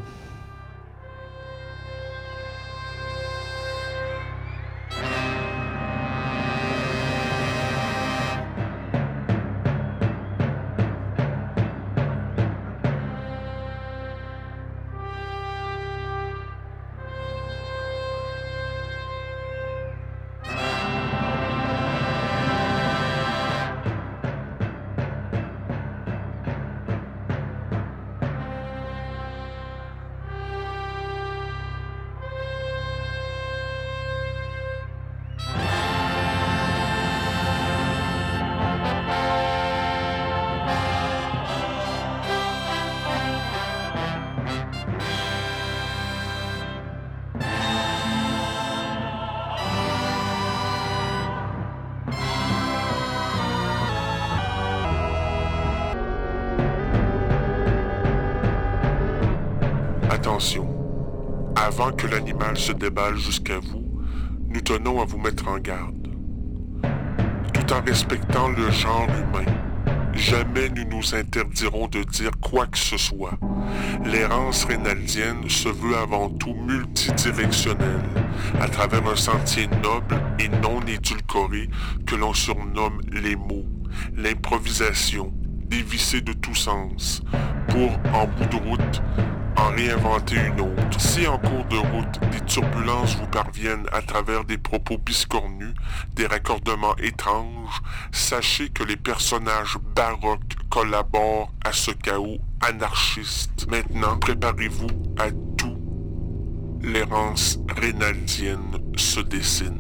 Attention, avant que l'animal se déballe jusqu'à vous, nous tenons à vous mettre en garde. Tout en respectant le genre humain, jamais nous nous interdirons de dire quoi que ce soit. L'errance rénaldienne se veut avant tout multidirectionnelle, à travers un sentier noble et non édulcoré que l'on surnomme les mots, l'improvisation, dévissée de tout sens, pour, en bout de route, en réinventer une autre. Si en cours de route, des turbulences vous parviennent à travers des propos biscornus, des raccordements étranges, sachez que les personnages baroques collaborent à ce chaos anarchiste. Maintenant, préparez-vous à tout. L'errance rénaldienne se dessine.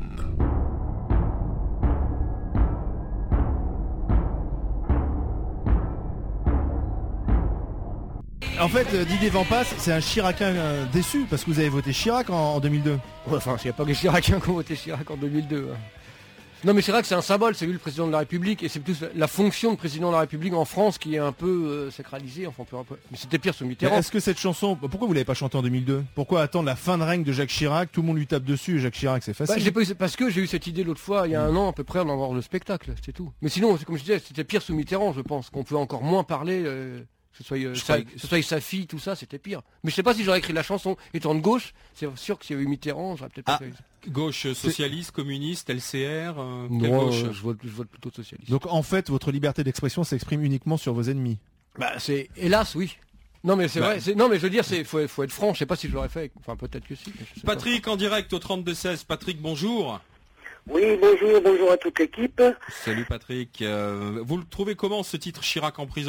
En fait, Didier Wampars, c'est un Chiracien déçu parce que vous avez voté Chirac en 2002. Enfin, il n'y a pas que les Chiraciens qui ont voté Chirac en 2002. Non mais Chirac c'est un symbole, c'est lui le président de la République et c'est plus la fonction de président de la République en France qui est un peu sacralisée, enfin un peu. Mais c'était pire sous Mitterrand. Est-ce que cette chanson, pourquoi vous l'avez pas chantée en 2002 ? Pourquoi attendre la fin de règne de Jacques Chirac ? Tout le monde lui tape dessus et Jacques Chirac c'est facile. Parce que j'ai eu cette idée l'autre fois, il y a un an à peu près, d'en voir le spectacle, c'est tout. Mais sinon, comme je disais, c'était pire sous Mitterrand, je pense, qu'on pouvait encore moins parler, que ce soit sa fille, tout ça, c'était pire. Mais je sais pas si j'aurais écrit la chanson. Étant de gauche, c'est sûr que s'il y avait eu Mitterrand, j'aurais peut-être pas fait. Gauche socialiste, communiste, LCR, quelle Non, gauche je vote plutôt socialiste. Donc en fait, votre liberté d'expression s'exprime uniquement sur vos ennemis. Bah c'est hélas oui. Non mais c'est vrai. Non mais je veux dire, faut être franc. Je sais pas si je l'aurais fait. Enfin peut-être que si. Patrick en direct au 32-16. Patrick, bonjour. Oui, bonjour à toute l'équipe. Salut Patrick. Vous le trouvez comment ce titre Chirac en prison ?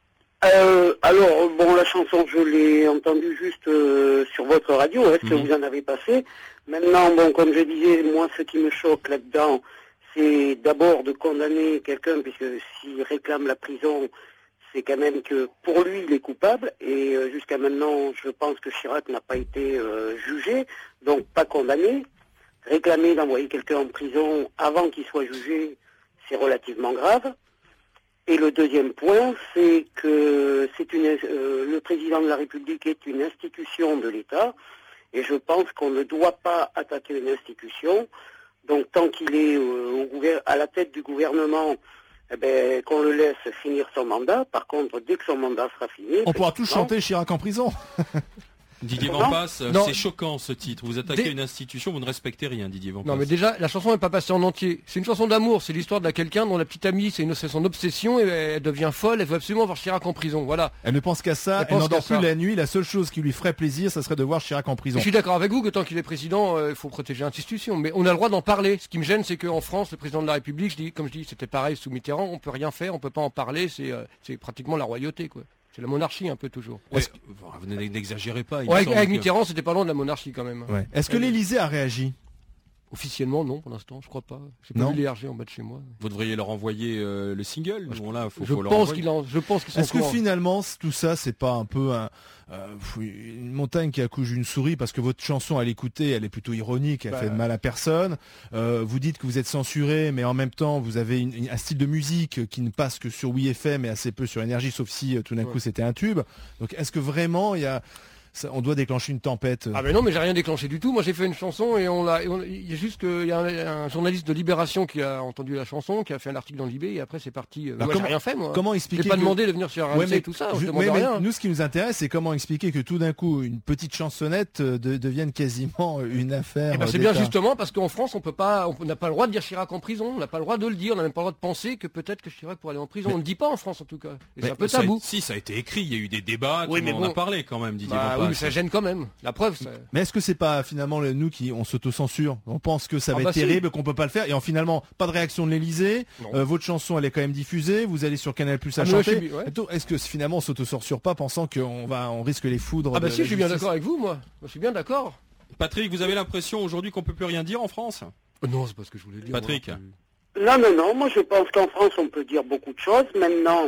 Alors, bon, la chanson, je l'ai entendue juste sur votre radio, est-ce que vous en avez passé ? Maintenant, bon, comme je disais, moi, ce qui me choque là-dedans, c'est d'abord de condamner quelqu'un, puisque s'il réclame la prison, c'est quand même que pour lui, il est coupable, et jusqu'à maintenant, je pense que Chirac n'a pas été jugé, donc pas condamné. Réclamer d'envoyer quelqu'un en prison avant qu'il soit jugé, c'est relativement grave. Et le deuxième point, c'est que le président de la République est une institution de l'État, et je pense qu'on ne doit pas attaquer une institution. Donc tant qu'il est à la tête du gouvernement, qu'on le laisse finir son mandat. Par contre, dès que son mandat sera fini... On pourra tous chanter Chirac en prison. Didier Vampas, c'est choquant ce titre. Vous attaquez une institution, vous ne respectez rien, Didier Vampas. Non mais déjà, la chanson n'est pas passée en entier. C'est une chanson d'amour, c'est l'histoire de quelqu'un dont la petite amie, c'est son obsession, et elle devient folle, elle veut absolument voir Chirac en prison, voilà. Elle ne pense qu'à ça, elle n'endort plus la nuit, la seule chose qui lui ferait plaisir, ça serait de voir Chirac en prison. Je suis d'accord avec vous que tant qu'il est président, il faut protéger l'institution, mais on a le droit d'en parler. Ce qui me gêne, c'est qu'en France, le président de la République, comme je dis, c'était pareil sous Mitterrand, on peut rien faire, on peut pas en parler, c'est pratiquement la royauté, quoi. C'est la monarchie un peu toujours. Ouais, vous n'exagérez pas. Avec Mitterrand, c'était pas loin de la monarchie quand même. Ouais. Est-ce que l'Élysée a réagi ? Officiellement, non, pour l'instant, je crois pas. J'ai pas vu les RG en bas de chez moi. Vous devriez leur envoyer le single. Je pense qu'ils sont. Est-ce que finalement, tout ça, c'est pas un peu une montagne qui accouche une souris, parce que votre chanson, à l'écouter, elle est plutôt ironique, elle fait de mal à personne. Vous dites que vous êtes censuré, mais en même temps, vous avez un style de musique qui ne passe que sur WeFM et assez peu sur Énergie, sauf si tout d'un coup c'était un tube. Donc, est-ce que vraiment on doit déclencher une tempête? Ah mais non, mais j'ai rien déclenché du tout. Moi j'ai fait une chanson et il y a juste qu'il y a un journaliste de Libération qui a entendu la chanson, qui a fait un article dans Libé, et après c'est parti. Moi j'ai rien fait moi. Comment expliquer? J'ai pas demandé de venir sur RMC et tout ça. Nous, ce qui nous intéresse, c'est comment expliquer que tout d'un coup une petite chansonnette devienne quasiment une affaire. C'est bien justement parce qu'en France on n'a pas le droit de dire Chirac en prison, on n'a pas le droit de le dire, on n'a même pas le droit de penser que peut-être que Chirac pourrait aller en prison. On ne dit pas en France en tout cas. Et c'est un peu tabou. Si ça a été écrit, il y a eu des débats, tout le monde en a parlé quand même, Didier. Oui, mais ça gêne quand même. La preuve. Mais est-ce que c'est pas finalement nous qui on s'auto-censure? On pense que ça va être terrible, qu'on peut pas le faire, et finalement pas de réaction de l'Élysée. Votre chanson elle est quand même diffusée. Vous allez sur Canal+ à chanter. Est-ce que finalement on s'auto-censure pas, pensant qu'on risque les foudres? Si, je suis bien d'accord avec vous, moi. Je suis bien d'accord. Patrick, vous avez l'impression aujourd'hui qu'on peut plus rien dire en France? Non, c'est pas ce que je voulais dire. Patrick. Non. Moi je pense qu'en France on peut dire beaucoup de choses. Maintenant.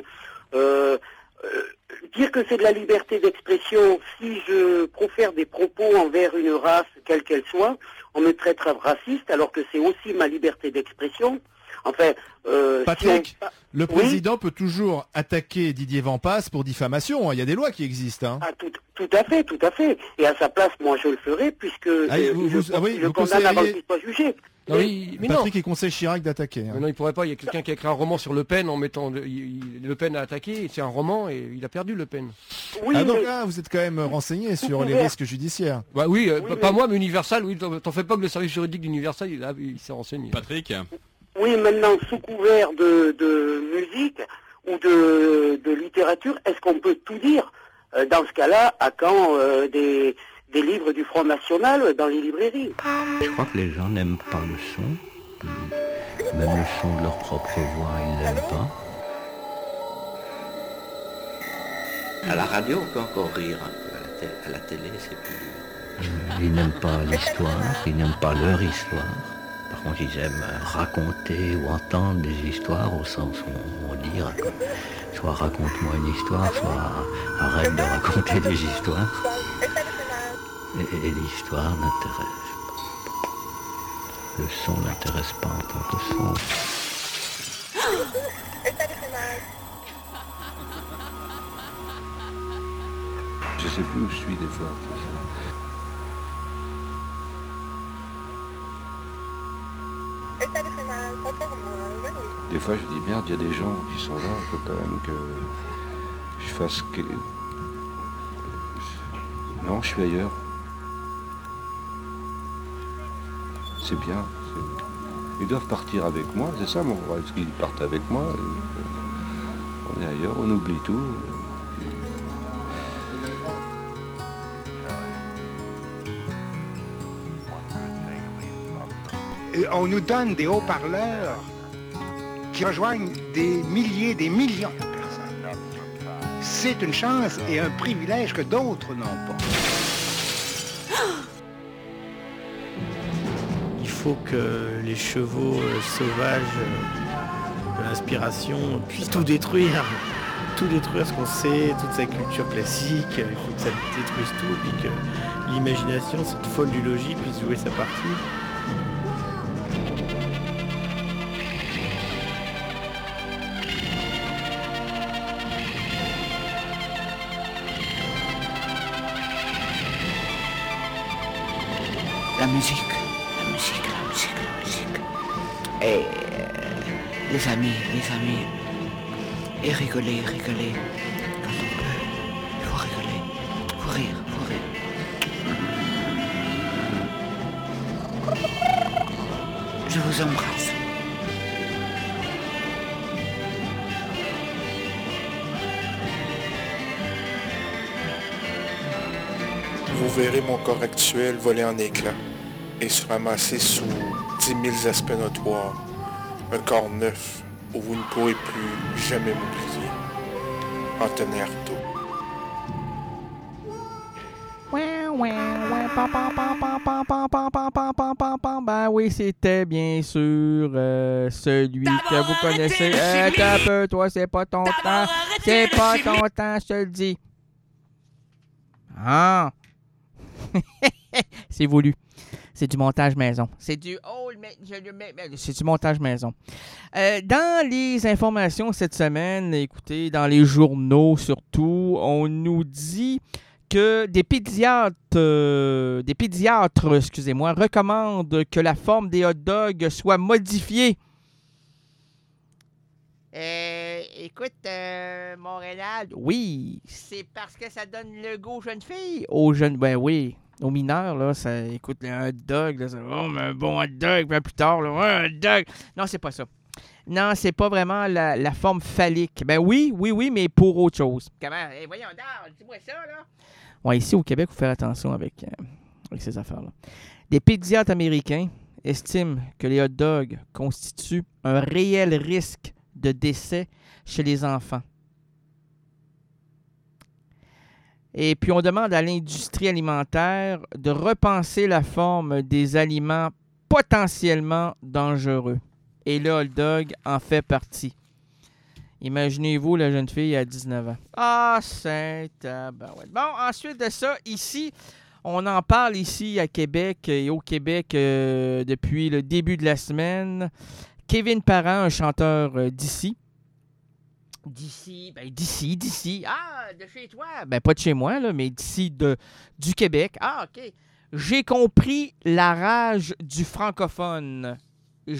Dire que c'est de la liberté d'expression, si je profère des propos envers une race, quelle qu'elle soit, on me traitera de raciste, alors que c'est aussi ma liberté d'expression. Enfin, Patrick, le président peut toujours attaquer Didier Vampas pour diffamation. Il y a des lois qui existent. Ah, tout à fait. Et à sa place, moi, je le ferai, puisque je condamne avant qu'il soit jugé. Patrick, il conseille Chirac d'attaquer. Non, il pourrait pas. Il y a quelqu'un qui a écrit un roman sur Le Pen en mettant Le Pen à attaquer. C'est un roman et il a perdu Le Pen. Oui, donc vous êtes quand même renseigné sur les risques judiciaires. Pas moi, mais Universal. Oui, t'en fais pas que le service juridique d'Universal, il s'est renseigné. Patrick. Oui, maintenant, sous couvert de musique ou de littérature, est-ce qu'on peut tout dire? Dans ce cas-là, à quand des livres du Front National dans les librairies? Je crois que les gens n'aiment pas le son. Même le son de leur propre voix, ils l'aiment pas. À la radio, on peut encore rire un peu. À la télé, c'est plus dur. Ils n'aiment pas l'histoire, ils n'aiment pas leur histoire. Par contre, ils aiment raconter ou entendre des histoires au sens où on dit soit raconte-moi une histoire, soit arrête de raconter des histoires. Et l'histoire n'intéresse pas. Le son n'intéresse pas en tant que son. Je sais plus où je suis des fois. Des fois je dis merde, il y a des gens qui sont là, il faut quand même que je fasse que... Non, je suis ailleurs. C'est bien. Ils doivent partir avec moi, c'est ça mon rêve, parce qu'ils partent avec moi. On est ailleurs, on oublie tout. On nous donne des haut-parleurs qui rejoignent des milliers, des millions de personnes. C'est une chance et un privilège que d'autres n'ont pas. Il faut que les chevaux sauvages de l'inspiration puissent tout détruire ce qu'on sait, toute sa culture classique. Il faut que ça détruise tout et que l'imagination, cette folle du logis, puisse jouer sa partie. La musique. Et les amis. Et rigoler. Quand on peut, il faut rigoler. Faut rire. Je vous embrasse. Vous verrez mon corps actuel voler en éclats et se ramasser sous 10 000 aspects notoires. Un corps neuf où vous ne pourrez plus jamais m'oublier. Anthony Artaud. Ben oui, c'était bien sûr celui que vous connaissez. T'as un peu, toi, c'est pas ton temps. C'est pas ton temps, je te le dis. Ah! C'est voulu. C'est du montage maison. C'est du montage maison. Dans les informations cette semaine, écoutez, dans les journaux surtout, on nous dit que des pédiatres, recommandent que la forme des hot dogs soit modifiée. Écoute, mon Rénal, oui, c'est parce que ça donne le goût aux jeunes filles. Aux jeunes, ben oui, aux mineurs, là, ça, écoute, un hot dog, là, ça, oh, mais un bon hot dog, puis plus tard, là, un hot dog. Non, c'est pas ça. Non, c'est pas vraiment la forme phallique. Ben oui, mais pour autre chose. Comment? Voyons, dis-moi ça, là. Ouais, ici, au Québec, il faut faire attention avec ces affaires-là. Des pédiatres américains estiment que les hot dogs constituent un réel risque de décès chez les enfants. Et puis, on demande à l'industrie alimentaire de repenser la forme des aliments potentiellement dangereux. Et le hot dog en fait partie. Imaginez-vous la jeune fille à 19 ans. Ah, c'est tabarouette. Bon, ensuite de ça, ici, on en parle ici à Québec et au Québec depuis le début de la semaine. Kevin Parent, un chanteur d'ici. D'ici. Ah, de chez toi. Ben, pas de chez moi, là, mais d'ici du Québec. Ah, OK. J'ai compris la rage du francophone. Et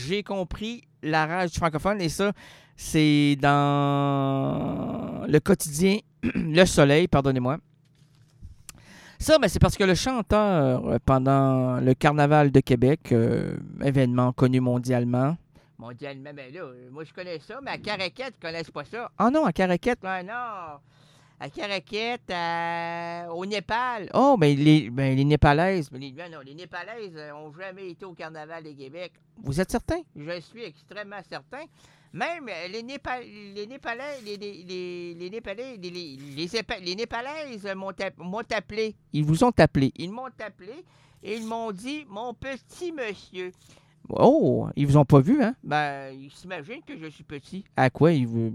ça, c'est dans le quotidien Le Soleil, pardonnez-moi. Ça, ben, c'est parce que le chanteur, pendant le Carnaval de Québec, événement connu mondialement, ben là, moi je connais ça, mais à Caraquette, ils connaissent pas ça. Ah non, à Caraquette? Ben non. À Caraquette, au Népal. Oh, ben les Népalaises. Les Népalaises n'ont jamais été au Carnaval de Québec. Vous êtes certain? Je suis extrêmement certain. Même les Népalaises m'ont appelé. Ils vous ont appelé. Ils m'ont appelé et ils m'ont dit, mon petit monsieur. Oh, ils vous ont pas vu, hein? Ben, ils s'imaginent que je suis petit. À quoi?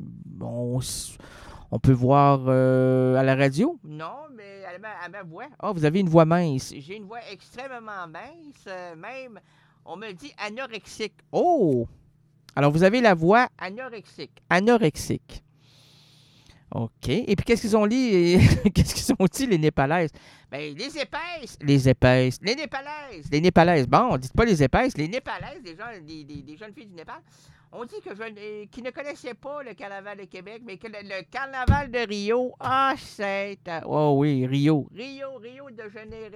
On peut voir à la radio? Non, mais à ma voix. Ah, vous avez une voix mince. J'ai une voix extrêmement mince. Même, On me dit anorexique. Oh! Alors, vous avez la voix anorexique. Anorexique. OK. Et puis, qu'est-ce qu'ils ont dit? Qu'est-ce qu'ils ont dit, les Népalaises? Ben, les épaisses. Les épaisses. Les Népalaises. Les Népalaises. Bon, dites pas les épaisses. Les Népalaises, des jeunes filles du Népal. On dit qu'ils ne connaissaient pas le carnaval de Québec, mais que le carnaval de Rio, c'est... Oh oui, Rio. Rio de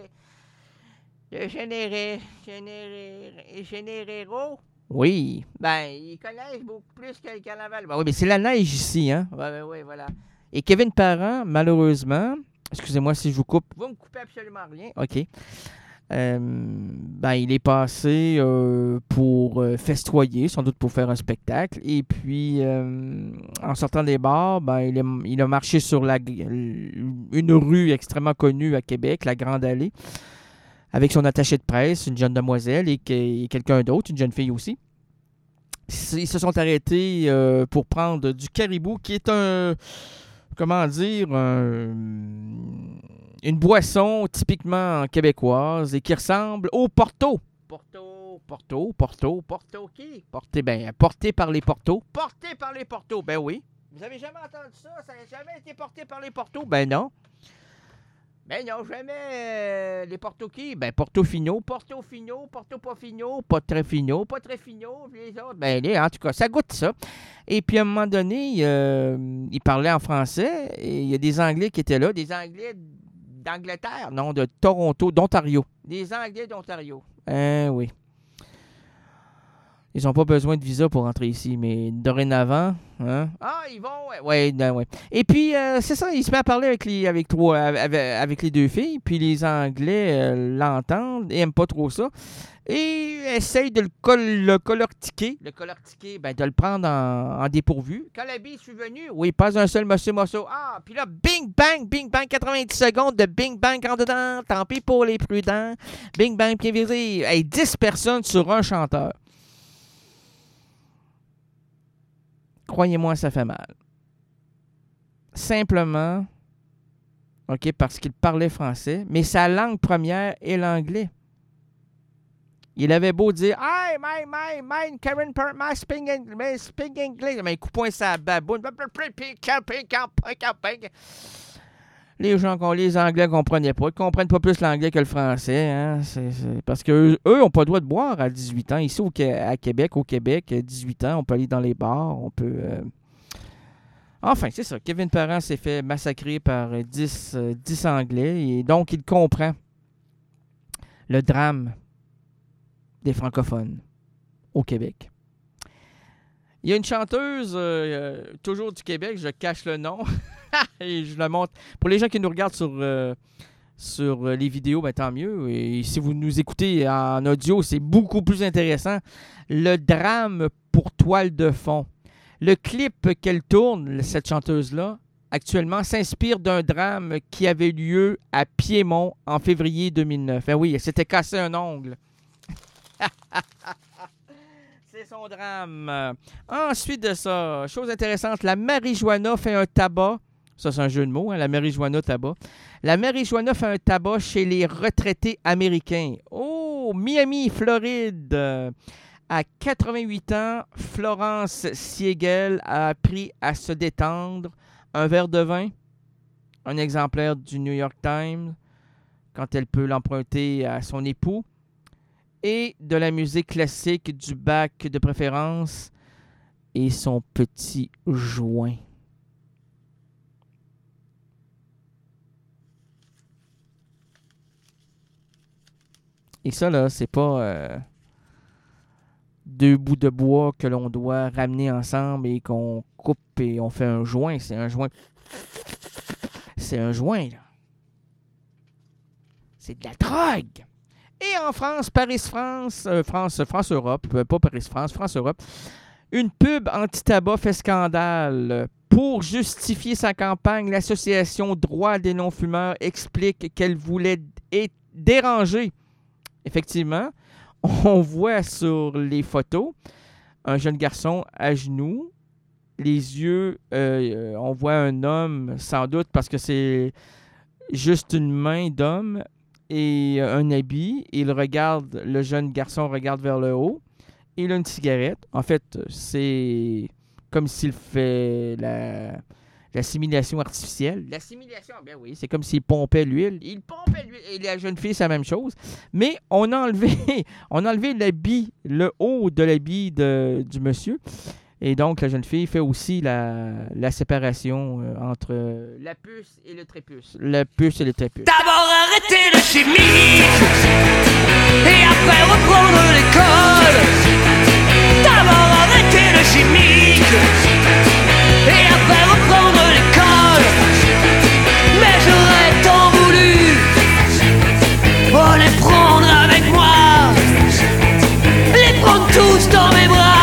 Janeiro. Oui. Ben, ils connaissent beaucoup plus que le carnaval. Ben oui, mais c'est la neige ici, hein? Oui, voilà. Et Kevin Parent, malheureusement, excusez-moi si je vous coupe. Vous me coupez absolument rien. OK. Ben, il est passé pour festoyer, sans doute pour faire un spectacle. Et puis, en sortant des bars, ben, il a marché sur une rue extrêmement connue à Québec, la Grande Allée, avec son attaché de presse, une jeune demoiselle et quelqu'un d'autre, une jeune fille aussi. Ils se sont arrêtés pour prendre du caribou, qui est une boisson typiquement québécoise et qui ressemble au Porto. Porto qui? Porté par les Portos. Porté par les Portos, ben oui. Vous avez jamais entendu ça? Ça n'a jamais été porté par les Portos? Ben non. Ben non, jamais les Porto qui? Ben Porto Fino, Porto pas fino, pas très fino, les autres. Ben en tout cas, ça goûte ça. Et puis à un moment donné, il parlait en français et il y a des Anglais qui étaient là, des Anglais d'Angleterre, non, de Toronto, d'Ontario. Des Anglais d'Ontario. Oui. Ils n'ont pas besoin de visa pour rentrer ici, mais dorénavant, hein? Ah, ils vont, ouais. Et puis, c'est ça, il se met à parler avec les deux filles, puis les Anglais l'entendent et n'aiment pas trop ça. Et essayent de le colortiquer. Le colortiquer, ben, de le prendre en dépourvu. Quand la bille est venue, oui, pas un seul monsieur morceau. Ah, puis là, bing, bang, 90 secondes de bing, bang en dedans. Tant pis pour les prudents. Bing, bang, bien visé. Hey, 10 personnes sur un chanteur. Croyez-moi, ça fait mal. Simplement, OK, parce qu'il parlait français, mais sa langue première est l'anglais. Il avait beau dire « Hey, my Karen Parent, my speak English », mais il coupe sa baboune. Les Anglais ne comprenaient pas. Ils ne comprennent pas plus l'anglais que le français. Hein? Parce qu'eux n'ont pas le droit de boire à 18 ans. Ici, à Québec, 18 ans, on peut aller dans les bars. On peut... Enfin, c'est ça. Kevin Parent s'est fait massacrer par 10 Anglais. Et donc, il comprend le drame des francophones au Québec. Il y a une chanteuse, toujours du Québec, je cache le nom, et je la montre. Pour les gens qui nous regardent sur les vidéos, ben, tant mieux. Et si vous nous écoutez en audio, c'est beaucoup plus intéressant. Le drame pour toile de fond. Le clip qu'elle tourne, cette chanteuse-là, actuellement, s'inspire d'un drame qui avait lieu à Piémont en février 2009. Ah oui, elle s'était cassé un ongle. C'est son drame. Ensuite de ça, chose intéressante, la marijuana fait un tabac. Ça, c'est un jeu de mots, hein, la marijuana tabac. La marijuana fait un tabac chez les retraités américains. Oh, Miami, Floride. À 88 ans, Florence Siegel a appris à se détendre. Un verre de vin, un exemplaire du New York Times, quand elle peut l'emprunter à son époux, et de la musique classique du bac de préférence et son petit joint. Et ça, là, c'est pas deux bouts de bois que l'on doit ramener ensemble et qu'on coupe et on fait un joint. C'est un joint. C'est un joint, là. C'est de la drogue. Et en France, France-Europe, pas Paris-France, France-Europe, une pub anti-tabac fait scandale. Pour justifier sa campagne, l'association Droits des non-fumeurs explique qu'elle voulait déranger. Effectivement, on voit sur les photos un jeune garçon à genoux, les yeux, on voit un homme, sans doute, parce que c'est juste une main d'homme, et un habit. Le jeune garçon regarde vers le haut. Il a une cigarette. En fait, c'est comme s'il fait la simulation artificielle. La simulation, ben oui, c'est comme s'il pompait l'huile. Il pompait l'huile. Et la jeune fille, c'est la même chose. Mais on a enlevé l'habit, le haut de l'habit du monsieur. Et donc, la jeune fille fait aussi la séparation entre la puce et le trépuce. La puce et le trépuce. D'abord arrêter le chimique et après reprendre l'école. D'abord arrêter le chimique et après reprendre l'école. Mais j'aurais tant voulu les prendre avec moi, les prendre tous dans mes bras.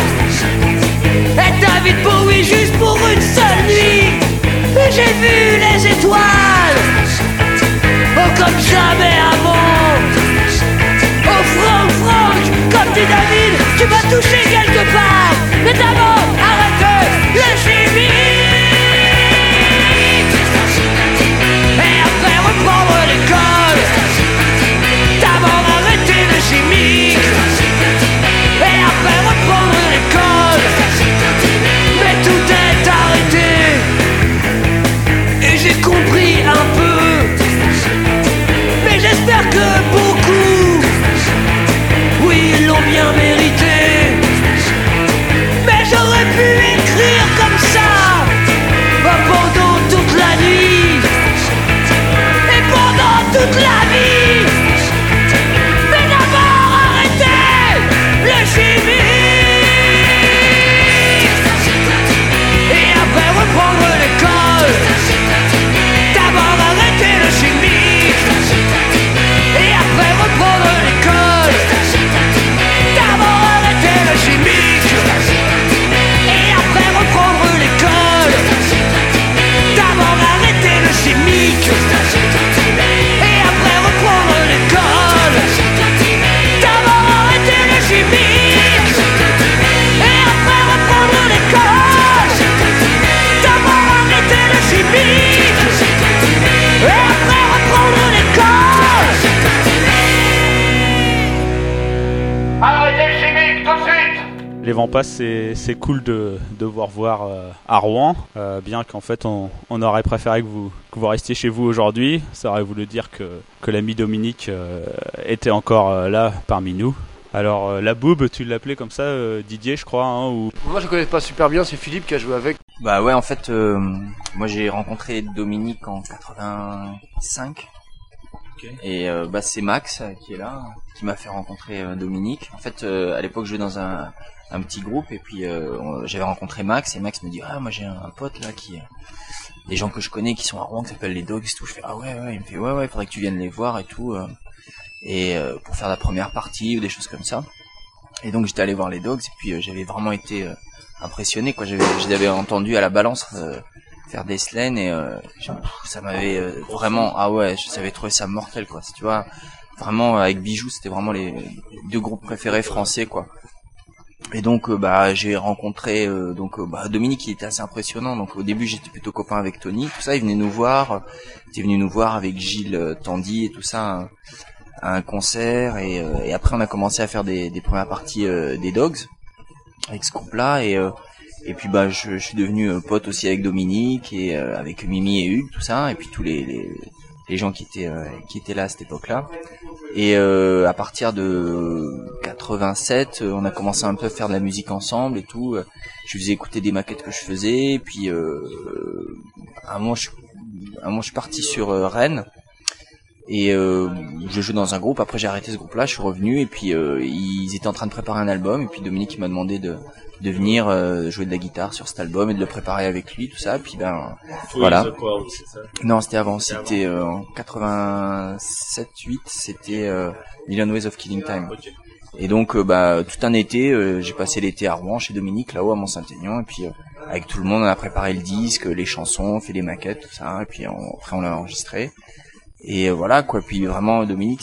Et David Bowie juste pour une seule nuit. Et j'ai vu les étoiles, oh comme jamais avant. Oh Franck, comme dit David, tu m'as touché quelque part. Mais d'abord arrêtez le chimique et après reprendre l'école. D'abord arrêter le chimique et après reprendre l'école. Mais tout est arrêté et j'ai compris un peu. Mais j'espère que beaucoup, oui, ils l'ont bien mérité. Mais j'aurais pu écrire comme ça pendant toute la nuit et pendant toute la vie. Mais d'abord arrêtez le chimique et après reprendre l'école. D'abord arrêter le chimique et après reprendre l'école. D'abord arrêter le chimique et après reprendre l'école. D'abord arrêter le chimique et après reprendre l'école. D'abord arrêter le chimique et après reprendre l'école. D'abord arrêter le chimique et après reprendre l'école. Arrêtez le chimique tout de suite. Les vents passent, c'est cool de vous revoir à Rouen, bien qu'en fait on aurait préféré que vous restiez chez vous aujourd'hui. Ça aurait voulu dire que l'ami Dominique était encore là parmi nous. Alors la Boob, tu l'appelais comme ça, Didier je crois, hein, ou... Moi je connais pas super bien, c'est Philippe qui a joué avec. Bah ouais, en fait, moi j'ai rencontré Dominique en 85. Okay. Et bah c'est Max qui est là, qui m'a fait rencontrer Dominique. En fait, à l'époque je jouais dans un petit groupe et puis j'avais rencontré Max et Max me dit moi j'ai un pote là qui des gens que je connais qui sont à Rouen qui s'appellent les Dogs et tout. Je fais ouais, il me fait ouais faudrait que tu viennes les voir et tout et pour faire la première partie ou des choses comme ça. Et donc j'étais allé voir les Dogs et puis j'avais vraiment été impressionné quoi. Je les avais entendus à la Balance faire des slams et ça m'avait vraiment j'avais trouvé ça mortel quoi. Tu vois, vraiment avec Bijoux c'était vraiment les deux groupes préférés français quoi. Et donc j'ai rencontré Dominique, il était assez impressionnant. Donc au début j'étais plutôt copain avec Tony, tout ça, il était venu nous voir avec Gilles Tandy et tout ça à un concert et après on a commencé à faire des premières parties des Dogs avec ce groupe-là et puis je suis devenu pote aussi avec Dominique et avec Mimi et Hugues, tout ça, et puis tous les gens qui étaient là à cette époque-là. Et à partir de 87, on a commencé un peu à faire de la musique ensemble et tout. Je faisais écouter des maquettes que je faisais, et puis à un moment je suis parti sur Rennes et je jouais dans un groupe. Après j'ai arrêté ce groupe-là, je suis revenu et puis ils étaient en train de préparer un album et puis Dominique m'a demandé de venir jouer de la guitare sur cet album et de le préparer avec lui, tout ça. Puis voilà. Non, c'était avant, c'était en 87-8, c'était Million Ways of Killing Time. Et donc tout un été, j'ai passé l'été à Rouen chez Dominique, là-haut à Mont-Saint-Aignan, et puis avec tout le monde on a préparé le disque, les chansons, fait les maquettes, tout ça, et puis après on l'a enregistré. Et voilà quoi. Puis vraiment Dominique,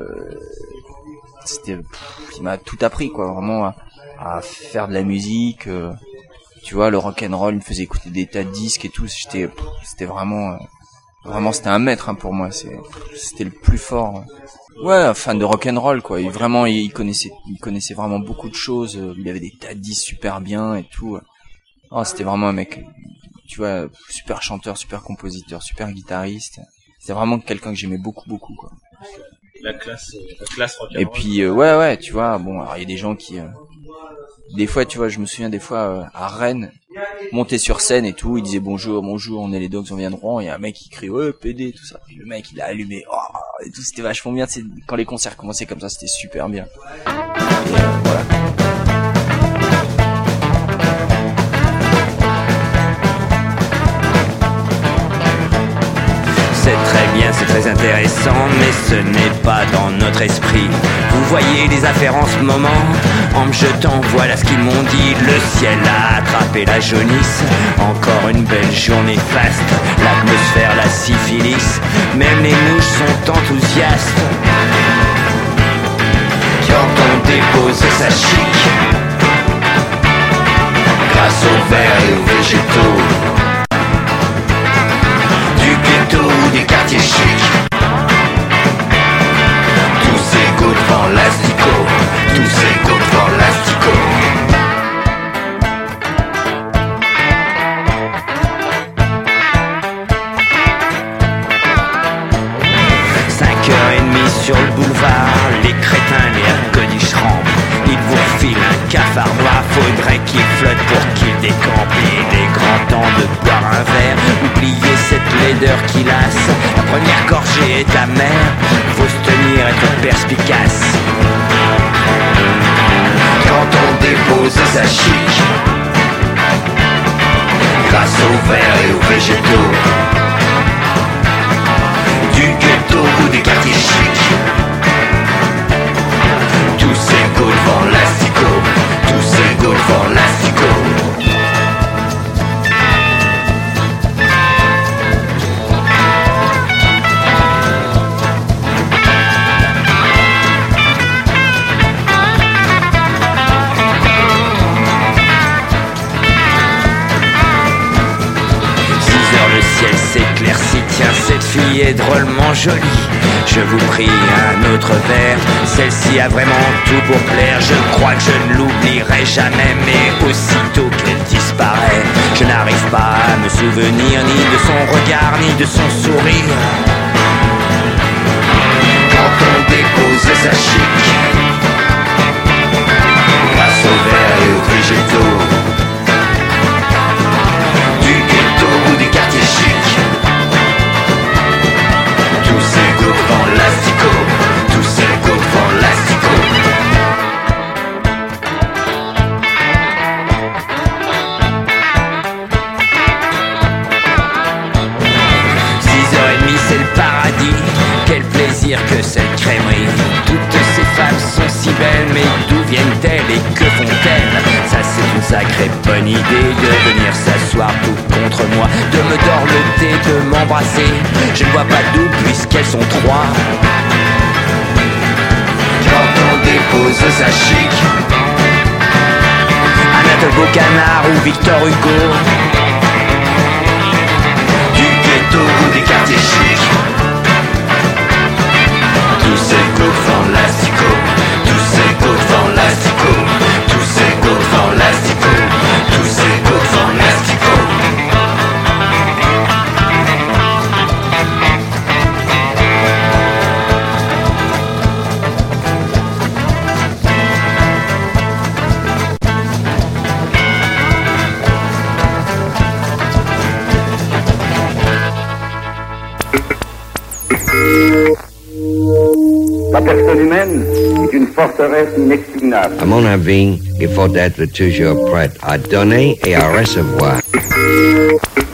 il m'a tout appris quoi, vraiment à faire de la musique, tu vois, le rock'n'roll, il me faisait écouter des tas de disques et tout, c'était vraiment Vraiment, c'était un maître hein, pour moi. C'était le plus fort. Ouais, un fan de rock'n'roll quoi. Il connaissait vraiment beaucoup de choses. Il avait des tas de disques super bien et tout. Oh, c'était vraiment un mec, tu vois, super chanteur, super compositeur, super guitariste. C'était vraiment quelqu'un que j'aimais beaucoup quoi. La classe rock'n'roll. Et puis ouais, tu vois, bon, alors il y a des gens qui des fois, tu vois, je me souviens des fois à Rennes, monter sur scène et tout, il disait bonjour, on est les Dogs, on vient de Rouen, et un mec qui crie ouais PD tout ça. Et le mec il a allumé, et tout, c'était vachement bien. Quand les concerts commençaient comme ça, c'était super bien. Et voilà. C'est très bien, c'est très intéressant, mais ce n'est pas dans notre esprit. Vous voyez les affaires en ce moment, en me jetant, voilà ce qu'ils m'ont dit. Le ciel a attrapé la jaunisse, encore une belle journée faste. L'atmosphère, la syphilis, même les mouches sont enthousiastes. Quand on dépose sa chic, grâce aux verts et aux végétaux, des quartiers chics, tous égaux devant l'asticot, tous égaux devant l'asticot. 5h30 sur le boulevard, les crétins, les coniches rampent. Ils vous filent un cafard noir, faudrait qu'il flotte pour qu'il décampe. Il est grand temps de boire un verre, oublier cette laideur qui lasse. La première gorgée est amère, faut se tenir, être perspicace. Quand on dépose sa chic, grâce aux verts et aux végétaux, du ghetto ou des quartiers chics, tous égaux devant l'asticot, tous égaux devant l'asticot. S'éclaircit, tiens, cette fille est drôlement jolie. Je vous prie un autre verre, celle-ci a vraiment tout pour plaire. Je crois que je ne l'oublierai jamais, mais aussitôt qu'elle disparaît, je n'arrive pas à me souvenir ni de son regard, ni de son sourire. Quand on dépose sa chic, grâce aux verts et aux végétaux, du ghetto ou des quartiers chics, tous égaux devant l'asticot, tous égaux devant l'asticot. C'est le paradis, quel plaisir que cette crèmerie. Toutes ces femmes sont si belles, mais d'où viennent-elles et que font-elles? Ça c'est une sacrée bonne idée de venir s'asseoir tout contre moi, de me dorloter, de m'embrasser. Je ne vois pas d'où puisqu'elles sont trois. Quand on dépose sa chic, Anatole Beaucanard ou Victor Hugo, du ghetto ou des quartiers chics, tous égaux devant l'asticot, tous égaux devant l'asticot, tous égaux devant l'asticot, tous égaux devant l'asticot. La personne humaine est une forteresse inexpugnable. À mon avis, il faut être toujours prêt à donner et à recevoir.